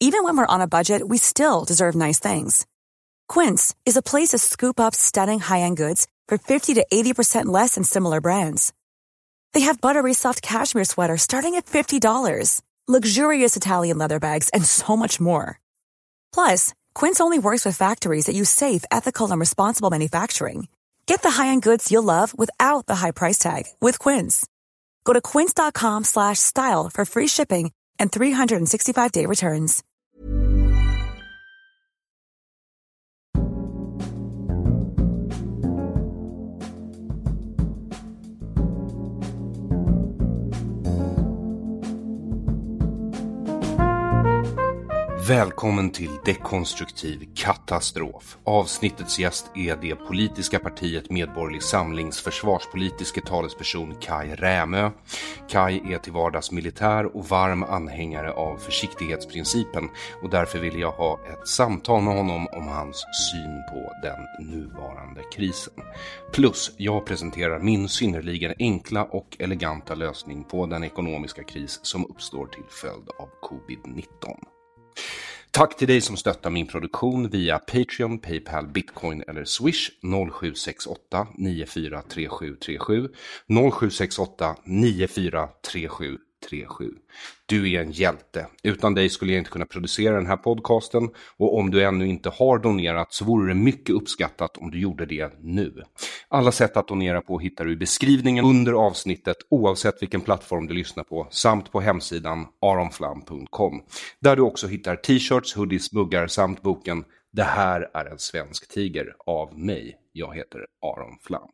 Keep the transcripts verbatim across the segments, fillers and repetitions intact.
Even when we're on a budget, we still deserve nice things. Quince is a place to scoop up stunning high-end goods for fifty to eighty percent less than similar brands. They have buttery soft cashmere sweaters starting at fifty dollars, luxurious Italian leather bags, and so much more. Plus, Quince only works with factories that use safe, ethical, and responsible manufacturing. Get the high-end goods you'll love without the high price tag with Quince. Go to quince.com slash style for free shipping and three sixty-five day returns. Välkommen till Dekonstruktiv katastrof. Avsnittets gäst är det politiska partiet Medborgerlig Samlings försvarspolitiska talesperson Kaj Rämö. Kaj är till vardags militär och varm anhängare av försiktighetsprincipen, och därför vill jag ha ett samtal med honom om hans syn på den nuvarande krisen. Plus, jag presenterar min synnerligen enkla och eleganta lösning på den ekonomiska kris som uppstår till följd av covid nitton. Tack till dig som stöttar min produktion via Patreon, Paypal, Bitcoin eller Swish noll sju sex åtta nio fyra tre sju tre sju noll sju sex åtta nio fyra tre sju tre sju. Du är en hjälte. Utan dig skulle jag inte kunna producera den här podcasten, och om du ännu inte har donerat så vore det mycket uppskattat om du gjorde det nu. Alla sätt att donera på hittar du i beskrivningen under avsnittet oavsett vilken plattform du lyssnar på, samt på hemsidan aronflam punkt com, där du också hittar t-shirts, hoodies, muggar samt boken Det här är en svensk tiger av mig. Jag heter Aron Flam.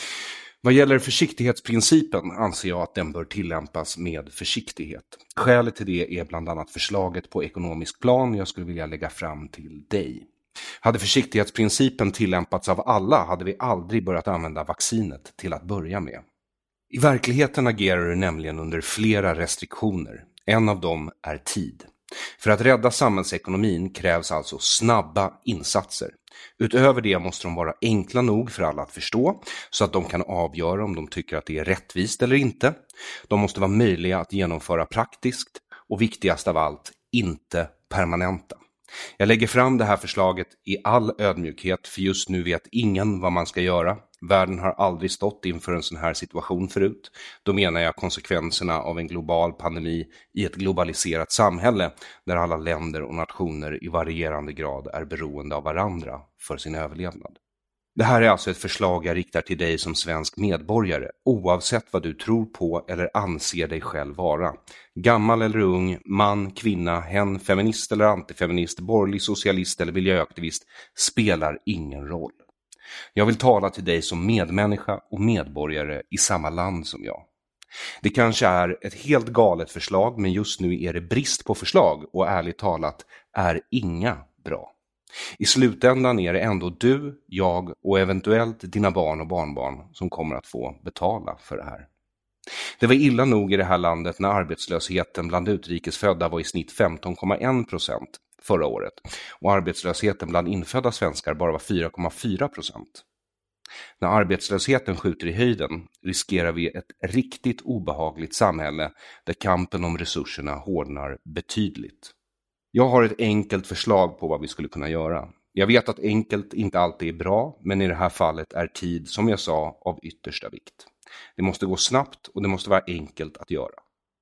Vad gäller försiktighetsprincipen anser jag att den bör tillämpas med försiktighet. Skälet till det är bland annat förslaget på ekonomisk plan jag skulle vilja lägga fram till dig. Hade försiktighetsprincipen tillämpats av alla hade vi aldrig börjat använda vaccinet till att börja med. I verkligheten agerar du nämligen under flera restriktioner. En av dem är tid. För att rädda samhällsekonomin krävs alltså snabba insatser. Utöver det måste de vara enkla nog för alla att förstå, så att de kan avgöra om de tycker att det är rättvist eller inte. De måste vara möjliga att genomföra praktiskt och viktigast av allt, inte permanenta. Jag lägger fram det här förslaget i all ödmjukhet, för just nu vet ingen vad man ska göra. Världen har aldrig stått inför en sån här situation förut. Då menar jag konsekvenserna av en global pandemi i ett globaliserat samhälle där alla länder och nationer i varierande grad är beroende av varandra för sin överlevnad. Det här är alltså ett förslag jag riktar till dig som svensk medborgare, oavsett vad du tror på eller anser dig själv vara. Gammal eller ung, man, kvinna, hen, feminist eller antifeminist, borgerlig, socialist eller miljöaktivist spelar ingen roll. Jag vill tala till dig som medmänniska och medborgare i samma land som jag. Det kanske är ett helt galet förslag, men just nu är det brist på förslag, och ärligt talat är inga bra. I slutändan är det ändå du, jag och eventuellt dina barn och barnbarn som kommer att få betala för det här. Det var illa nog i det här landet när arbetslösheten bland utrikesfödda var i snitt femton komma en procent förra året, och arbetslösheten bland infödda svenskar bara var fyra komma fyra procent. När arbetslösheten skjuter i höjden riskerar vi ett riktigt obehagligt samhälle där kampen om resurserna hårdnar betydligt. Jag har ett enkelt förslag på vad vi skulle kunna göra. Jag vet att enkelt inte alltid är bra, men i det här fallet är tid, som jag sa, av yttersta vikt. Det måste gå snabbt och det måste vara enkelt att göra.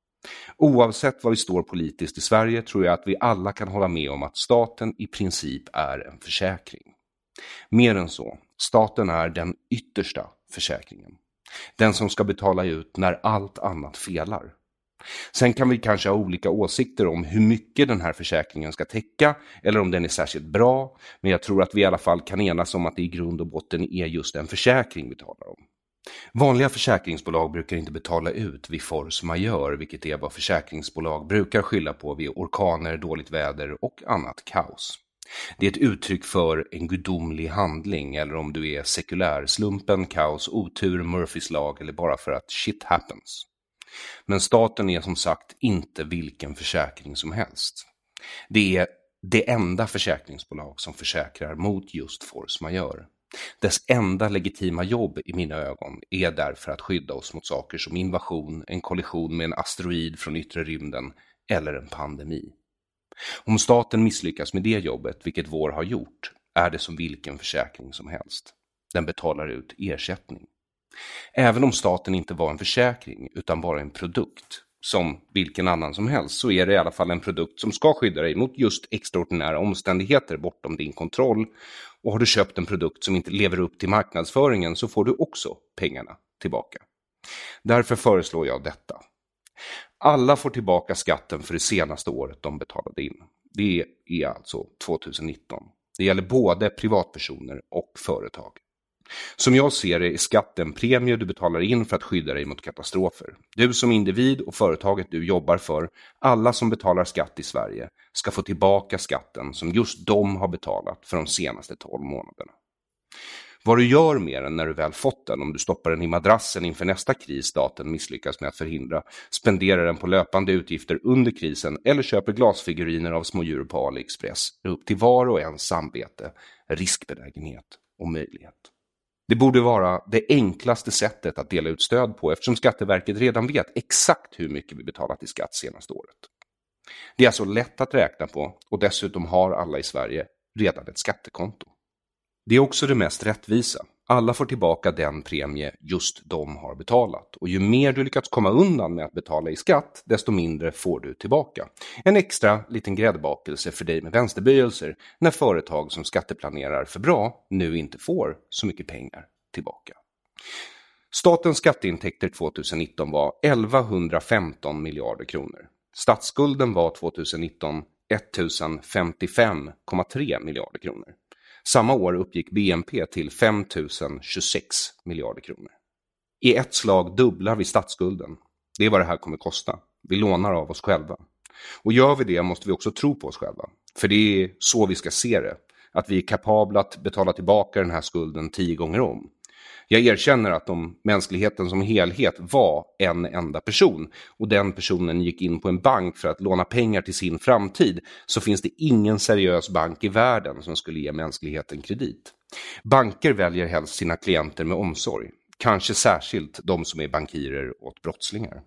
Oavsett var vi står politiskt i Sverige tror jag att vi alla kan hålla med om att staten i princip är en försäkring. Mer än så, staten är den yttersta försäkringen. Den som ska betala ut när allt annat felar. Sen kan vi kanske ha olika åsikter om hur mycket den här försäkringen ska täcka eller om den är särskilt bra, men jag tror att vi i alla fall kan enas om att det i grund och botten är just en försäkring vi talar om. Vanliga försäkringsbolag brukar inte betala ut vid force majeure, vilket är vad försäkringsbolag brukar skylla på vid orkaner, dåligt väder och annat kaos. Det är ett uttryck för en gudomlig handling, eller om du är sekulär, slumpen, kaos, otur, Murphys lag eller bara för att shit happens. Men staten är som sagt inte vilken försäkring som helst. Det är det enda försäkringsbolag som försäkrar mot just force majeure. Dess enda legitima jobb i mina ögon är därför att skydda oss mot saker som invasion, en kollision med en asteroid från yttre rymden eller en pandemi. Om staten misslyckas med det jobbet, vilket vår har gjort, är det som vilken försäkring som helst. Den betalar ut ersättning. Även om staten inte var en försäkring utan bara en produkt, som vilken annan som helst, så är det i alla fall en produkt som ska skydda dig mot just extraordinära omständigheter bortom din kontroll. Och har du köpt en produkt som inte lever upp till marknadsföringen så får du också pengarna tillbaka. Därför föreslår jag detta. Alla får tillbaka skatten för det senaste året de betalade in. Det är alltså tjugonitton. Det gäller både privatpersoner och företag. Som jag ser det är skatten premie du betalar in för att skydda dig mot katastrofer. Du som individ och företaget du jobbar för, alla som betalar skatt i Sverige, ska få tillbaka skatten som just de har betalat för de senaste tolv månaderna. Vad du gör med den när du väl fått den, om du stoppar den i madrassen inför nästa kris staten misslyckas med att förhindra, spenderar den på löpande utgifter under krisen eller köper glasfiguriner av små djur på AliExpress, är upp till var och ens samvete, riskbenägenhet och möjlighet. Det borde vara det enklaste sättet att dela ut stöd på eftersom Skatteverket redan vet exakt hur mycket vi betalat i skatt senaste året. Det är alltså lätt att räkna på och dessutom har alla i Sverige redan ett skattekonto. Det är också det mest rättvisa. Alla får tillbaka den premie just de har betalat. Och ju mer du lyckats komma undan med att betala i skatt, desto mindre får du tillbaka. En extra liten gräddbakelse för dig med vänsterböjelser när företag som skatteplanerar för bra nu inte får så mycket pengar tillbaka. Statens skatteintäkter tjugonitton var elvahundrafemton miljarder kronor. Statsskulden var tjugonitton ettusen femtiofem komma tre miljarder kronor. Samma år uppgick B N P till femtusen tjugosex miljarder kronor. I ett slag dubblar vi statsskulden. Det är vad det här kommer kosta. Vi lånar av oss själva. Och gör vi det måste vi också tro på oss själva. För det är så vi ska se det. Att vi är kapabla att betala tillbaka den här skulden tio gånger om. Jag erkänner att om mänskligheten som helhet var en enda person och den personen gick in på en bank för att låna pengar till sin framtid, så finns det ingen seriös bank i världen som skulle ge mänskligheten kredit. Banker väljer helst sina klienter med omsorg, kanske särskilt de som är bankirer åt brottslingar.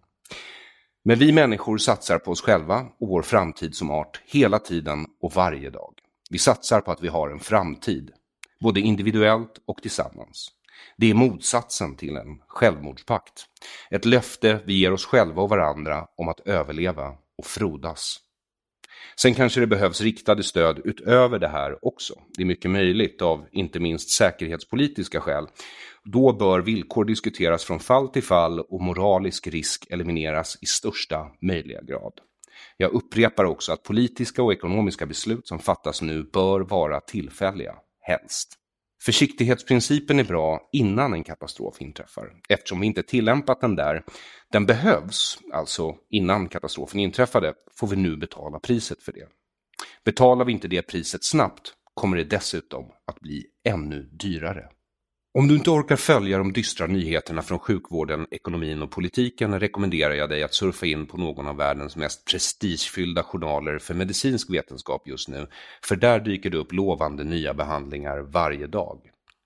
Men vi människor satsar på oss själva och vår framtid som art hela tiden och varje dag. Vi satsar på att vi har en framtid, både individuellt och tillsammans. Det är motsatsen till en självmordspakt. Ett löfte vi ger oss själva och varandra om att överleva och frodas. Sen kanske det behövs riktade stöd utöver det här också. Det är mycket möjligt av inte minst säkerhetspolitiska skäl. Då bör villkor diskuteras från fall till fall och moralisk risk elimineras i största möjliga grad. Jag upprepar också att politiska och ekonomiska beslut som fattas nu bör vara tillfälliga, helst. Försiktighetsprincipen är bra innan en katastrof inträffar. Eftersom vi inte tillämpat den där, den behövs, alltså innan katastrofen inträffade, får vi nu betala priset för det. Betalar vi inte det priset snabbt kommer det dessutom att bli ännu dyrare. Om du inte orkar följa de dystra nyheterna från sjukvården, ekonomin och politiken rekommenderar jag dig att surfa in på någon av världens mest prestigefyllda journaler för medicinsk vetenskap just nu, för där dyker det upp lovande nya behandlingar varje dag.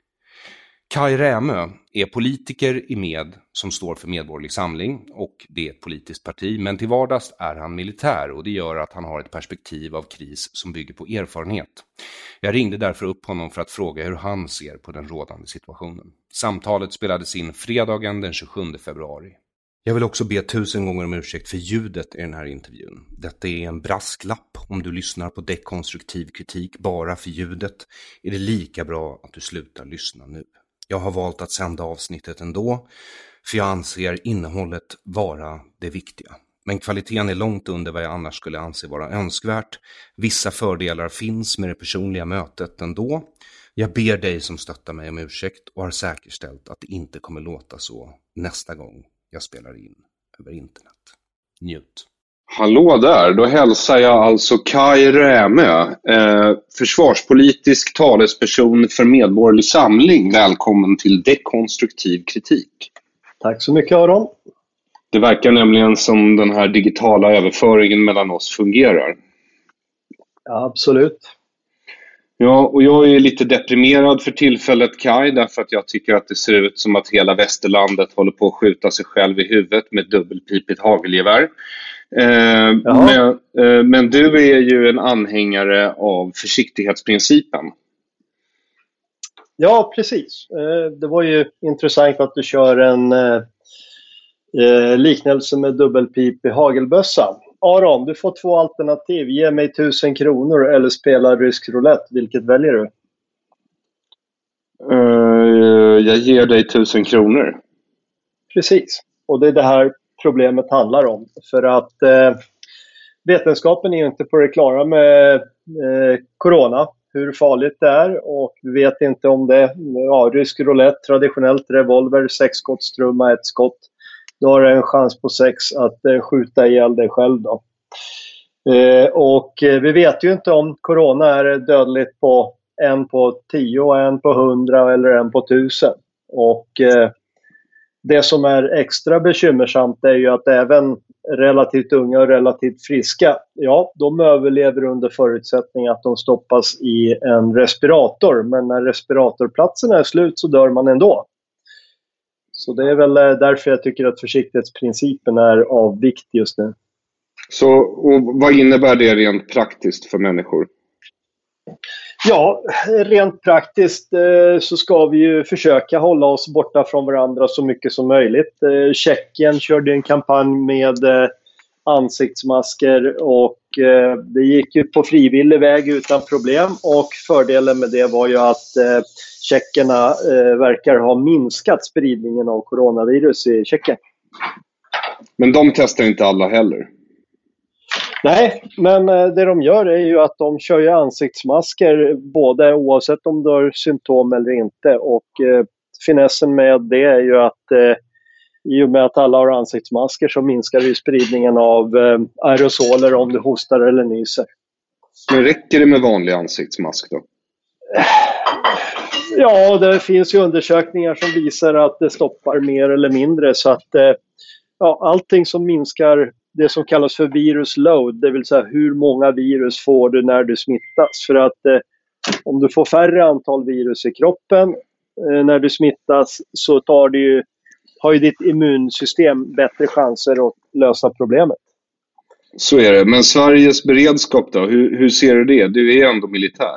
Kaj Rämö är politiker i Med som står för Medborgerlig Samling och det är ett politiskt parti, men till vardags är han militär och det gör att han har ett perspektiv av kris som bygger på erfarenhet. Jag ringde därför upp honom för att fråga hur han ser på den rådande situationen. Samtalet spelades in fredagen den tjugosjunde februari. Jag vill också be tusen gånger om ursäkt för ljudet i den här intervjun. Detta är en brasklapp. Om du lyssnar på dekonstruktiv kritik bara för ljudet är det lika bra att du slutar lyssna nu. Jag har valt att sända avsnittet ändå, för jag anser innehållet vara det viktiga. Men kvaliteten är långt under vad jag annars skulle anse vara önskvärt. Vissa fördelar finns med det personliga mötet ändå. Jag ber dig som stöttar mig om ursäkt och har säkerställt att det inte kommer låta så nästa gång jag spelar in över internet. Njut. Hallå där, då hälsar jag alltså Kaj Rämö, eh, försvarspolitisk talesperson för Medborgerlig Samling. Välkommen till dekonstruktiv kritik. Tack så mycket, Aron. Det verkar nämligen som den här digitala överföringen mellan oss fungerar. Ja, absolut. Ja, och jag är lite deprimerad för tillfället, Kaj, därför att jag tycker att det ser ut som att hela västerlandet håller på att skjuta sig själv i huvudet med dubbelpipigt hagelgevär. Eh, men, eh, men du är ju en anhängare av försiktighetsprincipen. Ja, precis. Det var ju intressant att du kör en liknelse med dubbelpip i hagelbössa. Aron, du får två alternativ. Ge mig tusen kronor eller spela rysk roulette. Vilket väljer du? Uh, jag ger dig tusen kronor. Precis. Och det är det här problemet handlar om. För att eh, vetenskapen är ju inte på det klara med eh, corona. Hur farligt det är. Och vi vet inte om det. Ja, rysk roulette, traditionellt revolver, sexskottstrumma, ett skott. Du har en chans på sex att eh, skjuta ihjäl dig själv då. Eh, och eh, vi vet ju inte om corona är dödligt på en på tio, en på hundra eller en på tusen. Och eh, det som är extra bekymmersamt är ju att även relativt unga och relativt friska, ja, de överlever under förutsättning att de stoppas i en respirator. Men när respiratorplatsen är slut så dör man ändå. Så det är väl därför jag tycker att försiktighetsprincipen är av vikt just nu. Så och vad innebär det rent praktiskt för människor? Ja, rent praktiskt eh, så ska vi ju försöka hålla oss borta från varandra så mycket som möjligt. Eh, Tjeckien körde en kampanj med eh, ansiktsmasker och eh, det gick ju på frivillig väg utan problem. Och fördelen med det var ju att eh, tjeckerna eh, verkar ha minskat spridningen av coronavirus i Tjeckien. Men de testar inte alla heller. Nej, men det de gör är ju att de kör ju ansiktsmasker både oavsett om du har symptom eller inte. Och eh, finessen med det är ju att eh, i och med att alla har ansiktsmasker så minskar ju spridningen av eh, aerosoler om du hostar eller nyser. Men räcker det med vanlig ansiktsmask då? Ja, det finns ju undersökningar som visar att det stoppar mer eller mindre. Så att eh, ja, allting som minskar det som kallas för virus load, det vill säga hur många virus får du när du smittas. För att eh, om du får färre antal virus i kroppen eh, när du smittas så tar det ju, har ju ditt immunsystem bättre chanser att lösa problemet. Så är det. Men Sveriges beredskap då? Hur, hur ser du det? Du är ändå militär.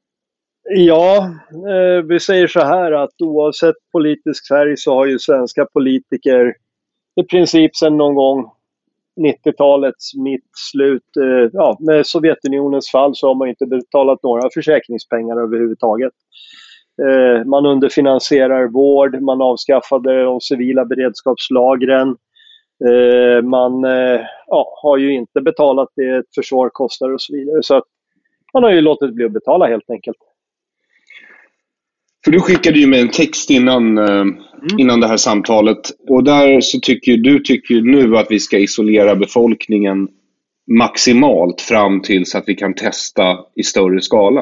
Ja, eh, vi säger så här att oavsett politisk färg så har ju svenska politiker i princip sedan någon gång nittiotalets mitt slut, eh, ja, med Sovjetunionens fall så har man inte betalat några försäkringspengar överhuvudtaget. Eh, man underfinansierar vård, man avskaffade de civila beredskapslagren. Eh, man eh, ja, har ju inte betalat det ett försvar kostar och så vidare. Så att man har ju låtit bli att betala helt enkelt. För du skickade ju med en text innan, mm. innan det här samtalet. Och där så tycker du tycker nu att vi ska isolera befolkningen maximalt fram tills att vi kan testa i större skala.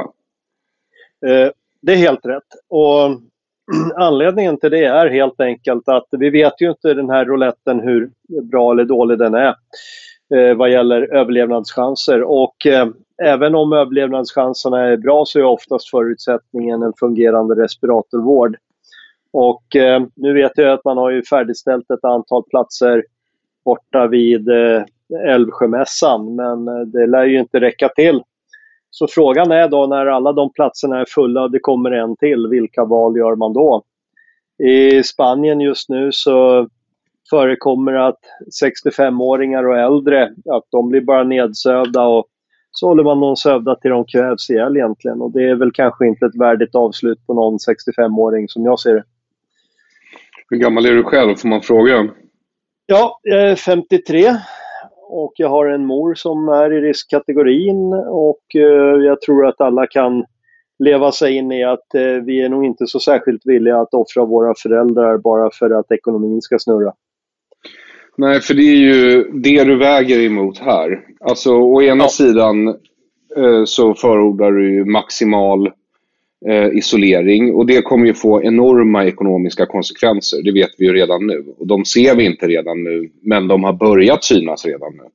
Eh, det är helt rätt. Och anledningen till det är helt enkelt att vi vet ju inte den här rouletten hur bra eller dålig den är eh, vad gäller överlevnadschanser. Och eh, även om överlevnadschanserna är bra så är oftast förutsättningen en fungerande respiratorvård. Och eh, nu vet jag att man har ju färdigställt ett antal platser borta vid eh, Älvsjömässan, men eh, det lär ju inte räcka till. Så frågan är då när alla de platserna är fulla och det kommer en till, vilka val gör man då? I Spanien just nu så förekommer att sextiofemåringar och äldre, att de blir bara nedsövda och så håller man någon sövda till de kvävs ihjäl egentligen. Och det är väl kanske inte ett värdigt avslut på någon sextiofemåring som jag ser det. Hur gammal är du själv, får man fråga? Ja, jag är femtiotre och jag har en mor som är i riskkategorin och eh, jag tror att alla kan leva sig in i att eh, vi är nog inte så särskilt villiga att offra våra föräldrar bara för att ekonomin ska snurra. Nej, för det är ju det du väger emot här. Alltså å ena ja. sidan eh, så förordar du ju maximal eh, isolering och det kommer ju få enorma ekonomiska konsekvenser. Det vet vi ju redan nu och de ser vi inte redan nu, men de har börjat synas redan nu.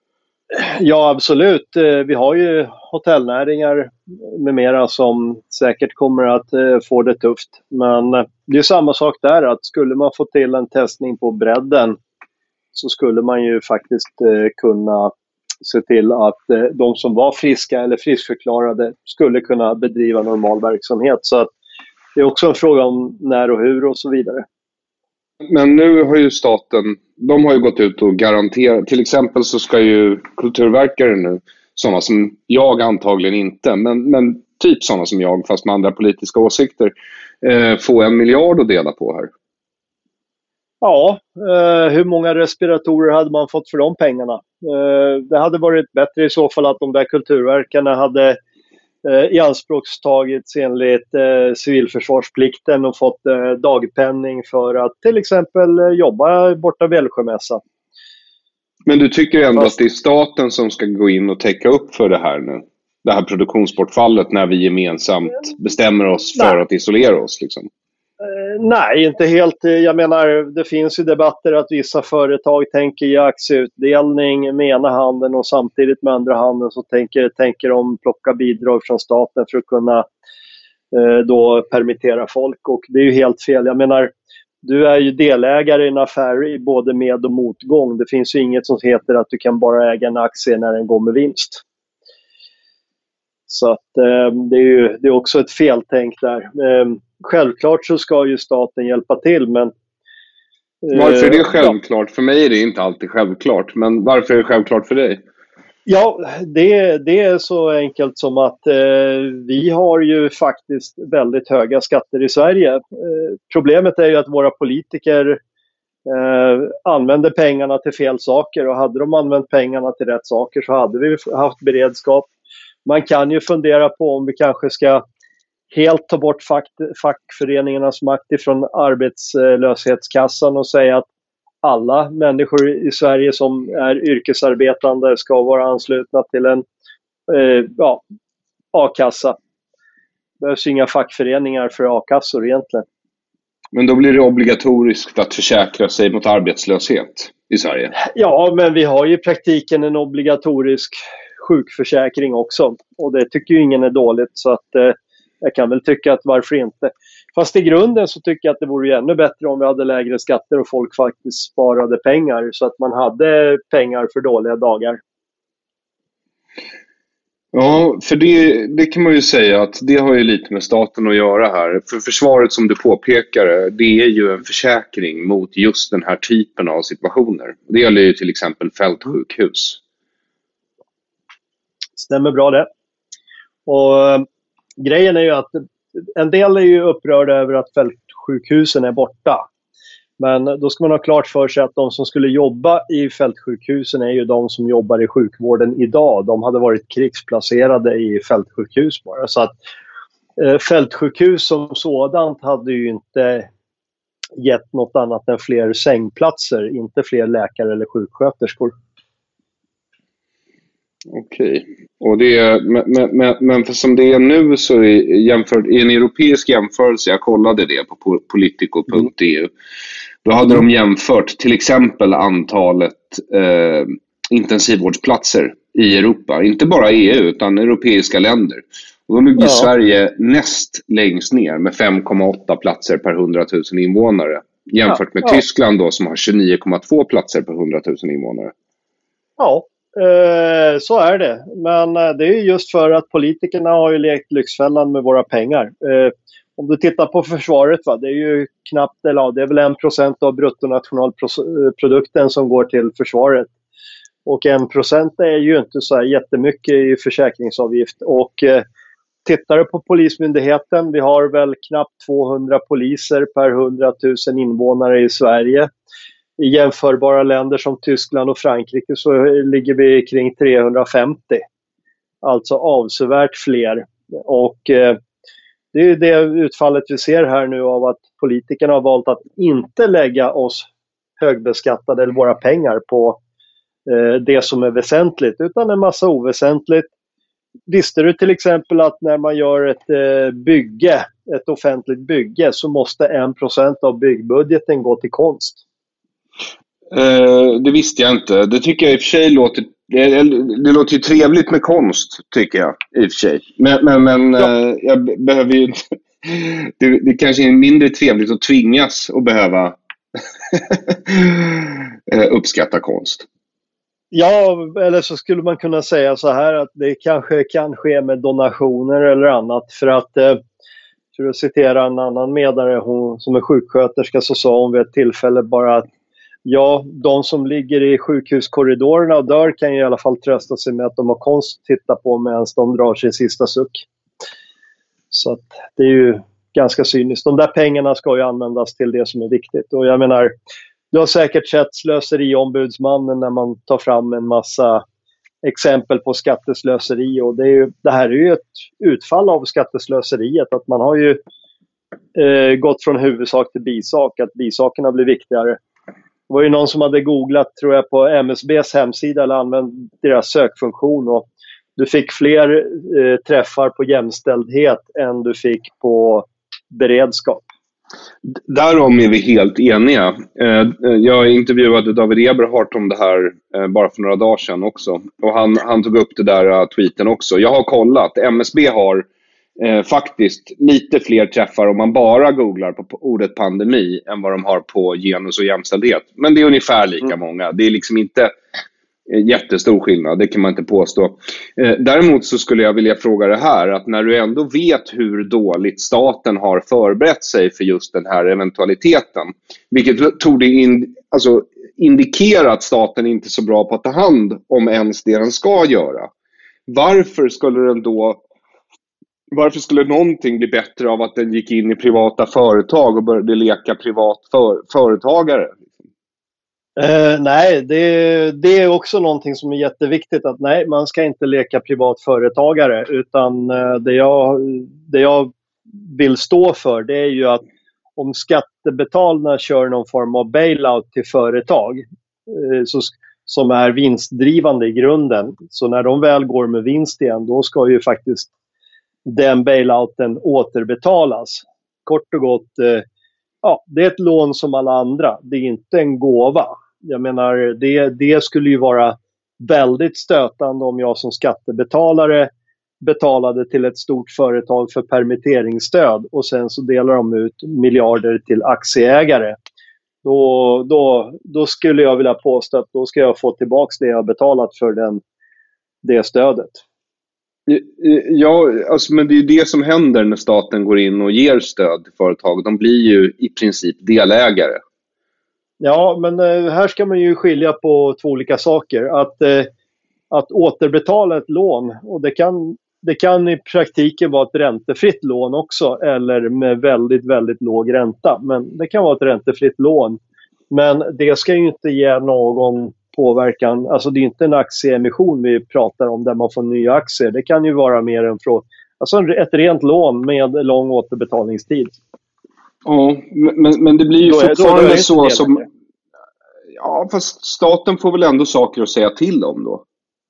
Ja, absolut. Vi har ju hotellnäringar med mera som säkert kommer att få det tufft. Men det är samma sak där, att skulle man få till en testning på bredden så skulle man ju faktiskt eh, kunna se till att eh, de som var friska eller friskförklarade skulle kunna bedriva normal verksamhet. Så att det är också en fråga om när och hur och så vidare. Men nu har ju staten, de har ju gått ut och garanterat, till exempel så ska ju kulturverkare nu, sådana som jag antagligen inte, men, men typ sådana som jag fast med andra politiska åsikter, eh, få en miljard att dela på här. Ja, eh, hur många respiratorer hade man fått för de pengarna? Eh, det hade varit bättre i så fall att de där kulturverkarna hade eh, i anspråkstagits enligt eh, civilförsvarsplikten och fått eh, dagpenning för att till exempel eh, jobba borta vid Älvsjömässa. Men du tycker ändå Fast... att det är staten som ska gå in och täcka upp för det här nu? Det här produktionsbortfallet när vi gemensamt bestämmer oss för Nej. att isolera oss liksom? Eh, nej, inte helt. Jag menar, det finns ju debatter att vissa företag tänker ge aktieutdelning med ena handen och samtidigt med andra handen så tänker, tänker de plocka bidrag från staten för att kunna eh, då permittera folk. Och det är ju helt fel. Jag menar, du är ju delägare i en affär i både med- och motgång. Det finns ju inget som heter att du kan bara äga en aktie när den går med vinst. Så att eh, det är ju det är också ett feltänk där. Eh, självklart så ska ju staten hjälpa till, men... Eh, varför är det självklart? Ja. För mig är det inte alltid självklart, men varför är det självklart för dig? Ja, det, det är så enkelt som att eh, vi har ju faktiskt väldigt höga skatter i Sverige. Eh, problemet är ju att våra politiker eh, använder pengarna till fel saker, och hade de använt pengarna till rätt saker så hade vi haft beredskap. Man kan ju fundera på om vi kanske ska helt ta bort fack, fackföreningarnas makt ifrån arbetslöshetskassan och säga att alla människor i Sverige som är yrkesarbetande ska vara anslutna till en eh, ja, a-kassa. Det behövs inga fackföreningar för a-kassor egentligen. Men då blir det obligatoriskt att försäkra sig mot arbetslöshet i Sverige? Ja, men vi har ju i praktiken en obligatorisk sjukförsäkring också. Och det tycker ju ingen är dåligt, så att eh, jag kan väl tycka att varför inte. Fast i grunden så tycker jag att det vore ju ännu bättre om vi hade lägre skatter och folk faktiskt sparade pengar så att man hade pengar för dåliga dagar. Ja, för det, det kan man ju säga att det har ju lite med staten att göra här. För försvaret, som du påpekar, det är ju en försäkring mot just den här typen av situationer. Det gäller ju till exempel fältsjukhus. Stämmer bra det. Och äh, grejen är ju att en del är ju upprörda över att fältsjukhusen är borta. Men då ska man ha klart för sig att de som skulle jobba i fältsjukhusen är ju de som jobbar i sjukvården idag. De hade varit krigsplacerade i fältsjukhus bara. Så att eh, fältsjukhus som sådant hade ju inte gett något annat än fler sängplatser. Inte fler läkare eller sjuksköterskor. Okej. Och det, men, men, men för som det är nu så är jämfört, i en europeisk jämförelse, jag kollade det på politico punkt e u, då hade de jämfört till exempel antalet eh, intensivvårdsplatser i Europa, inte bara E U utan europeiska länder. Och då ligger ja. Sverige näst längst ner med fem komma åtta platser per hundratusen invånare jämfört med ja. Ja. Tyskland då som har tjugonio komma två platser per hundratusen invånare. Ja. Eh, så är det. Men eh, det är just för att politikerna har ju lekt Lyxfällan med våra pengar. Eh, om du tittar på försvaret, va, det är ju knappt, eller ja, det är väl en procent av bruttonationalprodukten som går till försvaret. Och en procent är ju inte så här jättemycket i försäkringsavgift. Och eh, tittar du på Polismyndigheten, vi har väl knappt tvåhundra poliser per hundratusen invånare i Sverige. I jämförbara länder som Tyskland och Frankrike så ligger vi kring trehundrafemtio. Alltså avsevärt fler. Och eh, det är det utfallet vi ser här nu av att politikerna har valt att inte lägga oss högbeskattade eller våra pengar på eh, det som är väsentligt utan en massa oväsentligt. Visste du till exempel att när man gör ett eh, bygge, ett offentligt bygge, så måste en procent av byggbudgeten gå till konst? Uh, det visste jag inte. Det tycker jag i och för sig låter det, det låter ju trevligt med konst, tycker jag i och för sig. Men, men, men ja. uh, jag behöver ju inte det, det kanske är mindre trevligt att tvingas att behöva uppskatta konst. Ja, eller så skulle man kunna säga så här att det kanske kan ske med donationer eller annat. För att, för att citera en annan medare, hon som är sjuksköterska, så sa hon vid ett tillfälle bara att ja, de som ligger i sjukhuskorridorerna och dör kan ju i alla fall trösta sig med att de har konst att titta på medan de drar sin sista suck. Så att det är ju ganska cyniskt. De där pengarna ska ju användas till det som är viktigt. Och jag menar, du har säkert sett slöseriombudsmannen när man tar fram en massa exempel på skatteslöseri. Och det, är ju, det här är ju ett utfall av skatteslöseriet. Att man har ju eh, gått från huvudsak till bisak. Att bisakerna blir viktigare. Det var ju någon som hade googlat, tror jag, på M S B:s hemsida eller använt deras sökfunktion. Och du fick fler eh, träffar på jämställdhet än du fick på beredskap. Därom är vi helt eniga. Jag intervjuade David Eberhardt om det här bara för några dagar sedan också. Och han, han tog upp det där tweeten också. Jag har kollat. M S B har eh, faktiskt lite fler träffar om man bara googlar på ordet pandemi än vad de har på genus och jämställdhet. Men det är ungefär lika mm. många. Det är liksom inte jättestor skillnad, det kan man inte påstå. Eh, däremot så skulle jag vilja fråga det här, att när du ändå vet hur dåligt staten har förberett sig för just den här eventualiteten, vilket tog det in, alltså, indikera att staten inte är så bra på att ta hand om ens det den ska göra. Varför skulle den då varför skulle någonting bli bättre av att den gick in i privata företag och började leka privat för, företagare? Uh, nej, det, det är också någonting som är jätteviktigt, att nej, man ska inte leka privatföretagare, utan uh, det, jag, det jag vill stå för, det är ju att om skattebetalarna kör någon form av bailout till företag uh, så, som är vinstdrivande i grunden, så när de väl går med vinst igen, då ska ju faktiskt den bailouten återbetalas. Kort och gott, uh, ja, det är ett lån som alla andra, det är inte en gåva. Jag menar, det, det skulle ju vara väldigt stötande om jag som skattebetalare betalade till ett stort företag för permitteringsstöd och sen så delar de ut miljarder till aktieägare. Då, då, då skulle jag vilja påstå att då ska jag få tillbaka det jag har betalat för den, det stödet. Ja, alltså, men det är ju det som händer när staten går in och ger stöd till företag. De blir ju i princip delägare. Ja, men här ska man ju skilja på två olika saker. Att, att återbetala ett lån, och det kan, det kan i praktiken vara ett räntefritt lån också, eller med väldigt, väldigt låg ränta. Men det kan vara ett räntefritt lån. Men det ska ju inte ge någon påverkan. Alltså det är inte en aktieemission vi pratar om där man får nya aktier. Det kan ju vara mer en fråga, alltså ett rent lån med lång återbetalningstid. Ja, men, men det blir ju är, fortfarande så som... Ja, fast staten får väl ändå saker att säga till om då?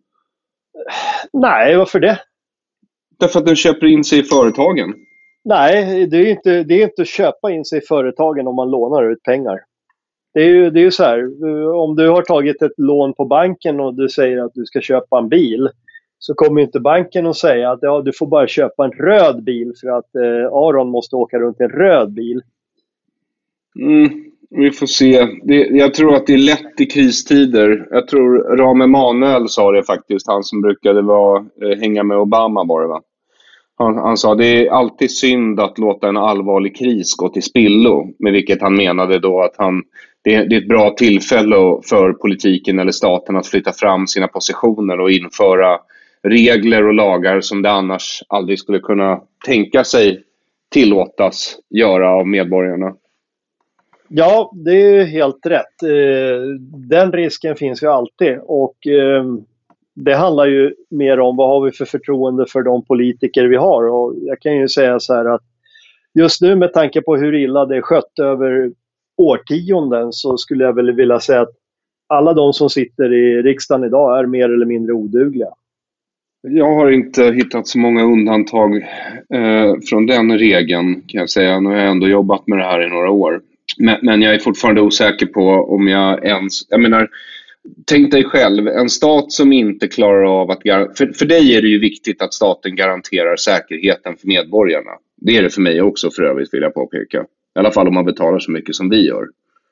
Nej, varför det? Därför att den köper in sig i företagen. Nej, det är ju inte, det är inte att köpa in sig i företagen om man lånar ut pengar. Det är ju, det är ju så här, om du har tagit ett lån på banken och du säger att du ska köpa en bil, så kommer inte banken att säga att ja, du får bara köpa en röd bil för att eh, Aron måste åka runt i en röd bil. Mm, vi får se. Det, jag tror att det är lätt i kristider. Jag tror Rahm Emanuel sa det faktiskt, han som brukade vara, eh, hänga med Obama var det va? Han, han sa det är alltid synd att låta en allvarlig kris gå till spillo, med vilket han menade då att han, det, det är ett bra tillfälle för politiken eller staten att flytta fram sina positioner och införa regler och lagar som det annars aldrig skulle kunna tänka sig tillåtas göra av medborgarna. Ja, det är helt rätt. Den risken finns ju alltid, och det handlar ju mer om vad har vi för förtroende för de politiker vi har. Och jag kan ju säga så här att just nu, med tanke på hur illa det är skött över årtionden, så skulle jag väl vilja säga att alla de som sitter i riksdagen idag är mer eller mindre odugliga. Jag har inte hittat så många undantag eh, från den regeln, kan jag säga. Nu har jag ändå jobbat med det här i några år. Men, men jag är fortfarande osäker på om jag ens... Jag menar, tänk dig själv, en stat som inte klarar av att... För, för dig är det ju viktigt att staten garanterar säkerheten för medborgarna. Det är det för mig också, för övrigt, vill jag påpeka. I alla fall om man betalar så mycket som vi gör.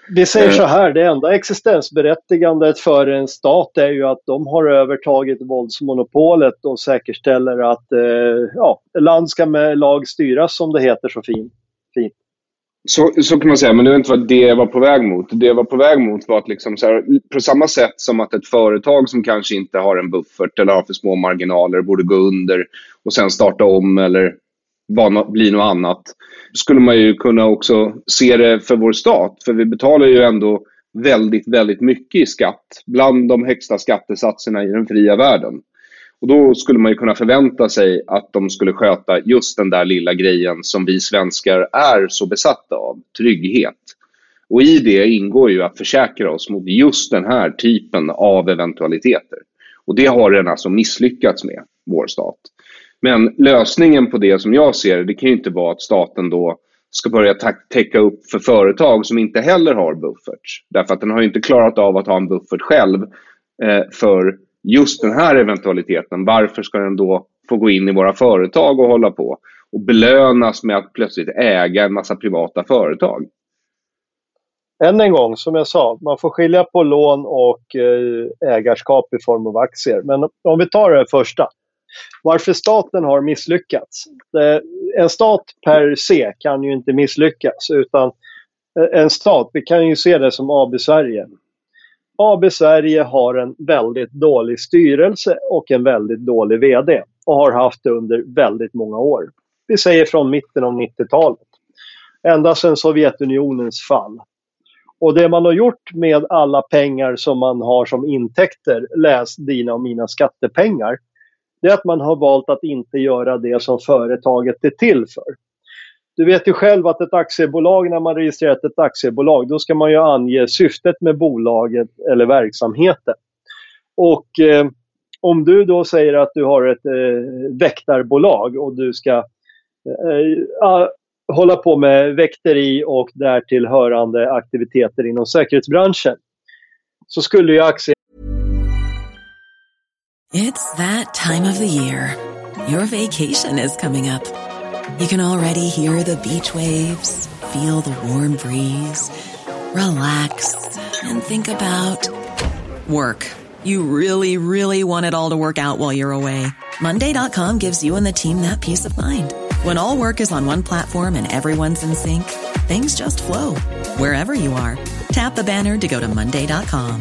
Vi säger så här, det enda existensberättigandet för en stat är ju att de har övertagit våldsmonopolet och säkerställer att eh, ja, land ska med lag styras, som det heter så fint. fint. Så, så kan man säga, men det var inte vad det var på väg mot. Det var på väg mot var att liksom så här, på samma sätt som att ett företag som kanske inte har en buffert eller har för små marginaler borde gå under och sen starta om eller bli något annat, skulle man ju kunna också se det för vår stat. För vi betalar ju ändå väldigt, väldigt mycket i skatt. Bland de högsta skattesatserna i den fria världen. Och då skulle man ju kunna förvänta sig att de skulle sköta just den där lilla grejen som vi svenskar är så besatta av, trygghet. Och i det ingår ju att försäkra oss mot just den här typen av eventualiteter. Och det har den alltså misslyckats med, vår stat. Men lösningen på det som jag ser, det kan ju inte vara att staten då ska börja täcka upp för företag som inte heller har bufferts. Därför att den har ju inte klarat av att ha en buffert själv eh, för just den här eventualiteten. Varför ska den då få gå in i våra företag och hålla på och belönas med att plötsligt äga en massa privata företag? Än en gång, som jag sa, man får skilja på lån och ägarskap i form av aktier. Men om vi tar det första. Varför staten har misslyckats? En stat per se kan ju inte misslyckas, utan en stat, vi kan ju se det som A B Sverige. A B Sverige har en väldigt dålig styrelse och en väldigt dålig vd och har haft det under väldigt många år. Vi säger från mitten av nittiotalet. Ända sedan Sovjetunionens fall. Och det man har gjort med alla pengar som man har som intäkter, läs dina och mina skattepengar, det är att man har valt att inte göra det som företaget är till för. Du vet ju själv att ett aktiebolag, när man registrerat ett aktiebolag, då ska man ju ange syftet med bolaget eller verksamheten. Och eh, om du då säger att du har ett eh, väktarbolag och du ska eh, hålla på med väkteri och därtill hörande aktiviteter inom säkerhetsbranschen, så skulle ju aktie... It's that time of the year. Your vacation is coming up. You can already hear the beach waves, feel the warm breeze, relax and think about work. You really, really want it all to work out while you're away. Monday dot com gives you and the team that peace of mind. When all work is on one platform and everyone's in sync, things just flow. Wherever you are, tap the banner to go to Monday dot com.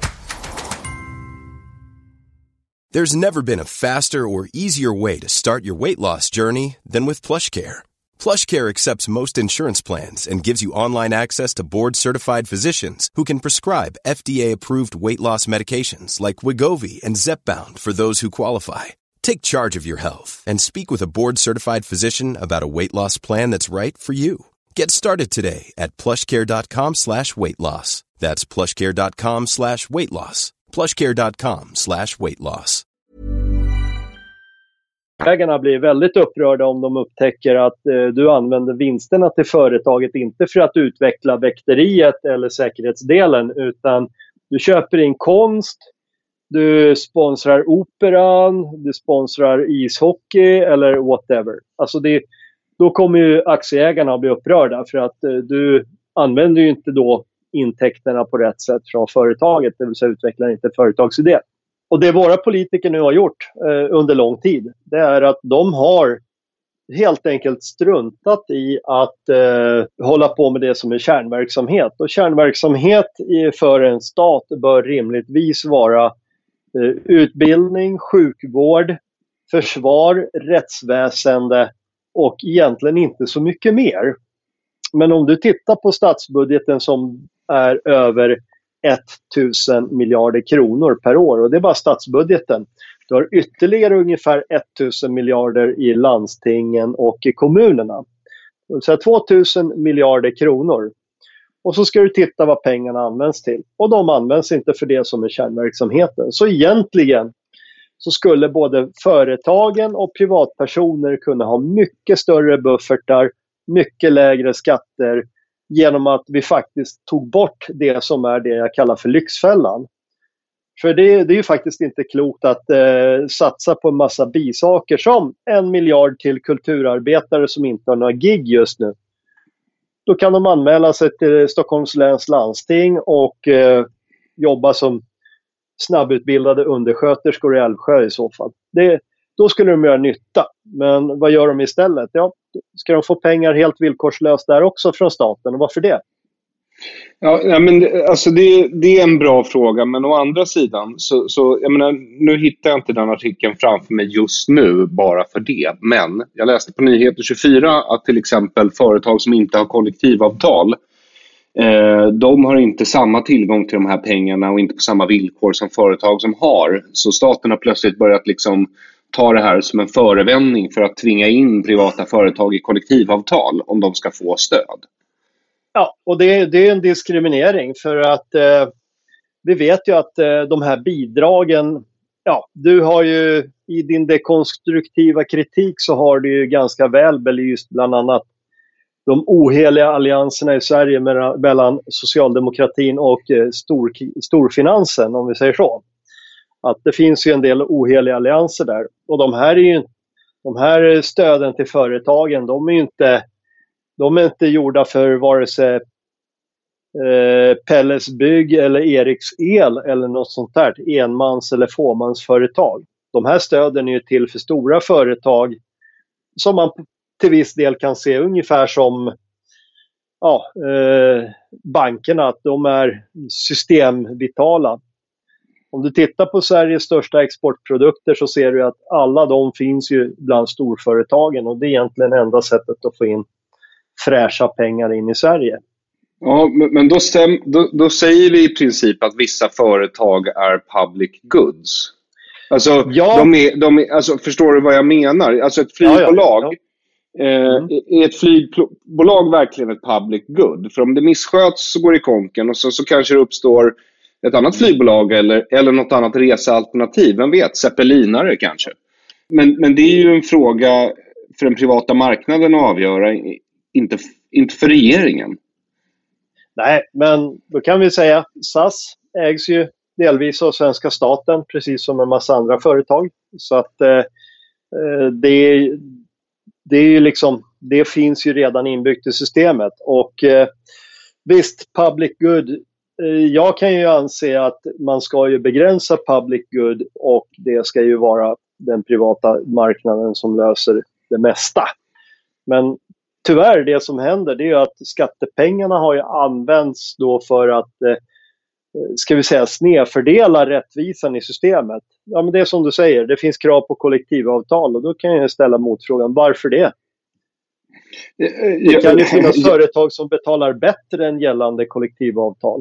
There's never been a faster or easier way to start your weight loss journey than with PlushCare. PlushCare accepts most insurance plans and gives you online access to board-certified physicians who can prescribe F D A-approved weight loss medications like Wegovy and Zepbound for those who qualify. Take charge of your health and speak with a board-certified physician about a weight loss plan that's right for you. Get started today at plushcare.com slash weight loss. That's plushcare.com slash weight loss. plushcare.com slash weight loss. Ägarna blir väldigt upprörda om de upptäcker att eh, du använder vinsterna till företaget inte för att utveckla väkteriet eller säkerhetsdelen, utan du köper in konst, du sponsrar operan, du sponsrar ishockey eller whatever. Alltså det, då kommer ju aktieägarna att bli upprörda för att eh, du använder ju inte då intäkterna på rätt sätt från företaget, det vill säga utvecklar inte företagsidé. Och det våra politiker nu har gjort eh, under lång tid, det är att de har helt enkelt struntat i att eh, hålla på med det som är kärnverksamhet. Och kärnverksamhet i, för en stat bör rimligtvis vara eh, utbildning, sjukvård, försvar, rättsväsende och egentligen inte så mycket mer. Men om du tittar på statsbudgeten som är över tusen miljarder kronor per år, och det är bara statsbudgeten. Du har ytterligare ungefär tusen miljarder i landstingen och i kommunerna. Så tvåtusen miljarder kronor. Och så ska du titta vad pengarna används till. Och de används inte för det som är kärnverksamheten. Så egentligen så skulle både företagen och privatpersoner kunna ha mycket större buffertar, mycket lägre skatter, genom att vi faktiskt tog bort det som är det jag kallar för lyxfällan. För det, det är ju faktiskt inte klokt att eh, satsa på en massa bisaker som en miljard till kulturarbetare som inte har några gig just nu. då kan de anmäla sig till Stockholms läns landsting och eh, jobba som snabbutbildade undersköterskor i Älvsjö i så fall. Det, då skulle de göra nytta. Men vad gör de istället? Ja, ska de få pengar helt villkorslöst där också från staten? Och varför det? Ja, ja men det, alltså det, det är en bra fråga, men å andra sidan så, så jag menar, nu hittar jag inte den artikeln framför mig just nu bara för det, men jag läste på Nyheter tjugofyra att till exempel företag som inte har kollektivavtal, eh, de har inte samma tillgång till de här pengarna och inte på samma villkor som företag som har, så staten har plötsligt börjat liksom ta det här som en förevändning för att tvinga in privata företag i kollektivavtal om de ska få stöd. Ja, och det, det är en diskriminering för att eh, vi vet ju att eh, de här bidragen, ja, du har ju i din dekonstruktiva kritik så har du ju ganska väl belyst bland annat de oheliga allianserna i Sverige mellan, mellan socialdemokratin och eh, stor, storfinansen, om vi säger så. Att det finns ju en del oheliga allianser där. Och de här, är ju, de här stöden till företagen, de är ju inte... De är inte gjorda för vare sig eh, Pelles Bygg eller Eriks El eller något sånt där, enmans- eller fåmansföretag. De här stöden är ju till för stora företag som man till viss del kan se ungefär som ja, eh, bankerna, att de är systemvitala. Om du tittar på Sveriges största exportprodukter så ser du att alla de finns ju bland storföretagen, och det är egentligen enda sättet att få in fräscha pengar in i Sverige. Ja, men, men då, stäm, då, då säger vi i princip att vissa företag är public goods. Alltså, ja. de är, de är, alltså förstår du vad jag menar? Alltså ett flygbolag, ja, ja, ja. Eh, mm. är ett flygbolag verkligen ett public good? För om det missköts så går det i konken, och så, så kanske det uppstår ett annat flygbolag eller, eller något annat resealternativ. Vem vet, zeppelinare kanske. Men, men det är ju en fråga för den privata marknaden att avgöra, inte, inte för regeringen. Nej, men då kan vi säga att S A S ägs ju delvis av svenska staten, precis som en massa andra företag. Så att eh, det, det är ju liksom, det finns ju redan inbyggt i systemet. Och eh, visst, public good, eh, jag kan ju anse att man ska ju begränsa public good, och det ska ju vara den privata marknaden som löser det mesta. Men tyvärr, det som händer, det är ju att skattepengarna har ju använts då för att eh, ska vi säga snedfördela rättvisan i systemet. Ja, men det är som du säger, det finns krav på kollektivavtal, och då kan jag ställa motfrågan, varför det? Det kan ju finnas företag som betalar bättre än gällande kollektivavtal.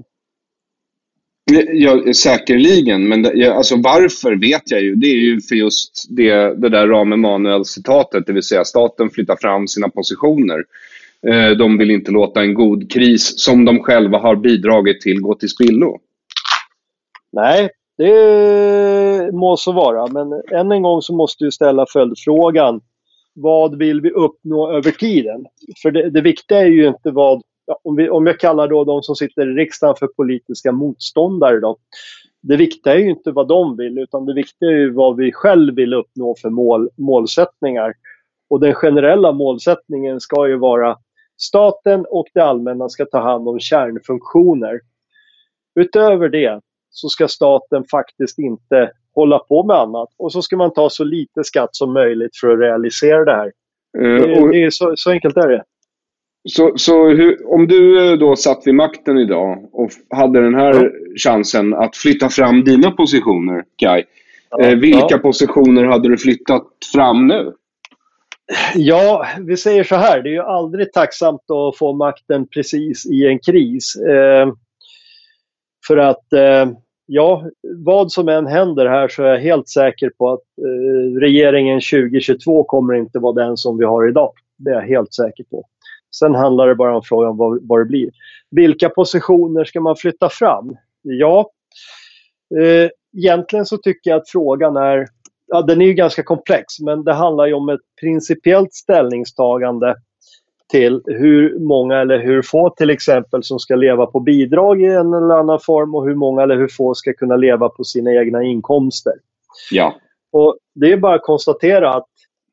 Ja, säkerligen, men det, alltså varför vet jag ju. Det är ju för just det, det där Rahm Emanuel-citatet, det vill säga staten flyttar fram sina positioner. Eh, de vill inte låta en god kris som de själva har bidragit till gå till spillo. Nej, det må så vara, men än en gång så måste du ställa följdfrågan. Vad vill vi uppnå över tiden? För det, det viktiga är ju inte vad, om, vi, om jag kallar då de som sitter i riksdagen för politiska motståndare då. Det viktiga är ju inte vad de vill, utan det viktiga är ju vad vi själv vill uppnå för mål, målsättningar. Och den generella målsättningen ska ju vara staten och det allmänna ska ta hand om kärnfunktioner. Utöver det så ska staten faktiskt inte hålla på med annat. Och så ska man ta så lite skatt som möjligt för att realisera det här. Uh, det, och, det är så, så enkelt är det. Så, så hur, om du då satt vid makten idag och hade den här ja. chansen att flytta fram dina positioner, Kai. Ja, eh, vilka ja. positioner hade du flyttat fram nu? Ja, vi säger så här. Det är ju aldrig tacksamt att få makten precis i en kris. Eh, för att... Eh, Ja, vad som än händer här så är jag helt säker på att eh, regeringen tjugo tjugotvå kommer inte vara den som vi har idag. Det är jag helt säker på. Sen handlar det bara om frågan vad, vad det blir. Vilka positioner ska man flytta fram? Ja, eh, egentligen så tycker jag att frågan är, ja, den är ju ganska komplex, men det handlar ju om ett principiellt ställningstagande till hur många eller hur få till exempel som ska leva på bidrag i en eller annan form, och hur många eller hur få ska kunna leva på sina egna inkomster. Ja. Och det är bara att konstatera att ja,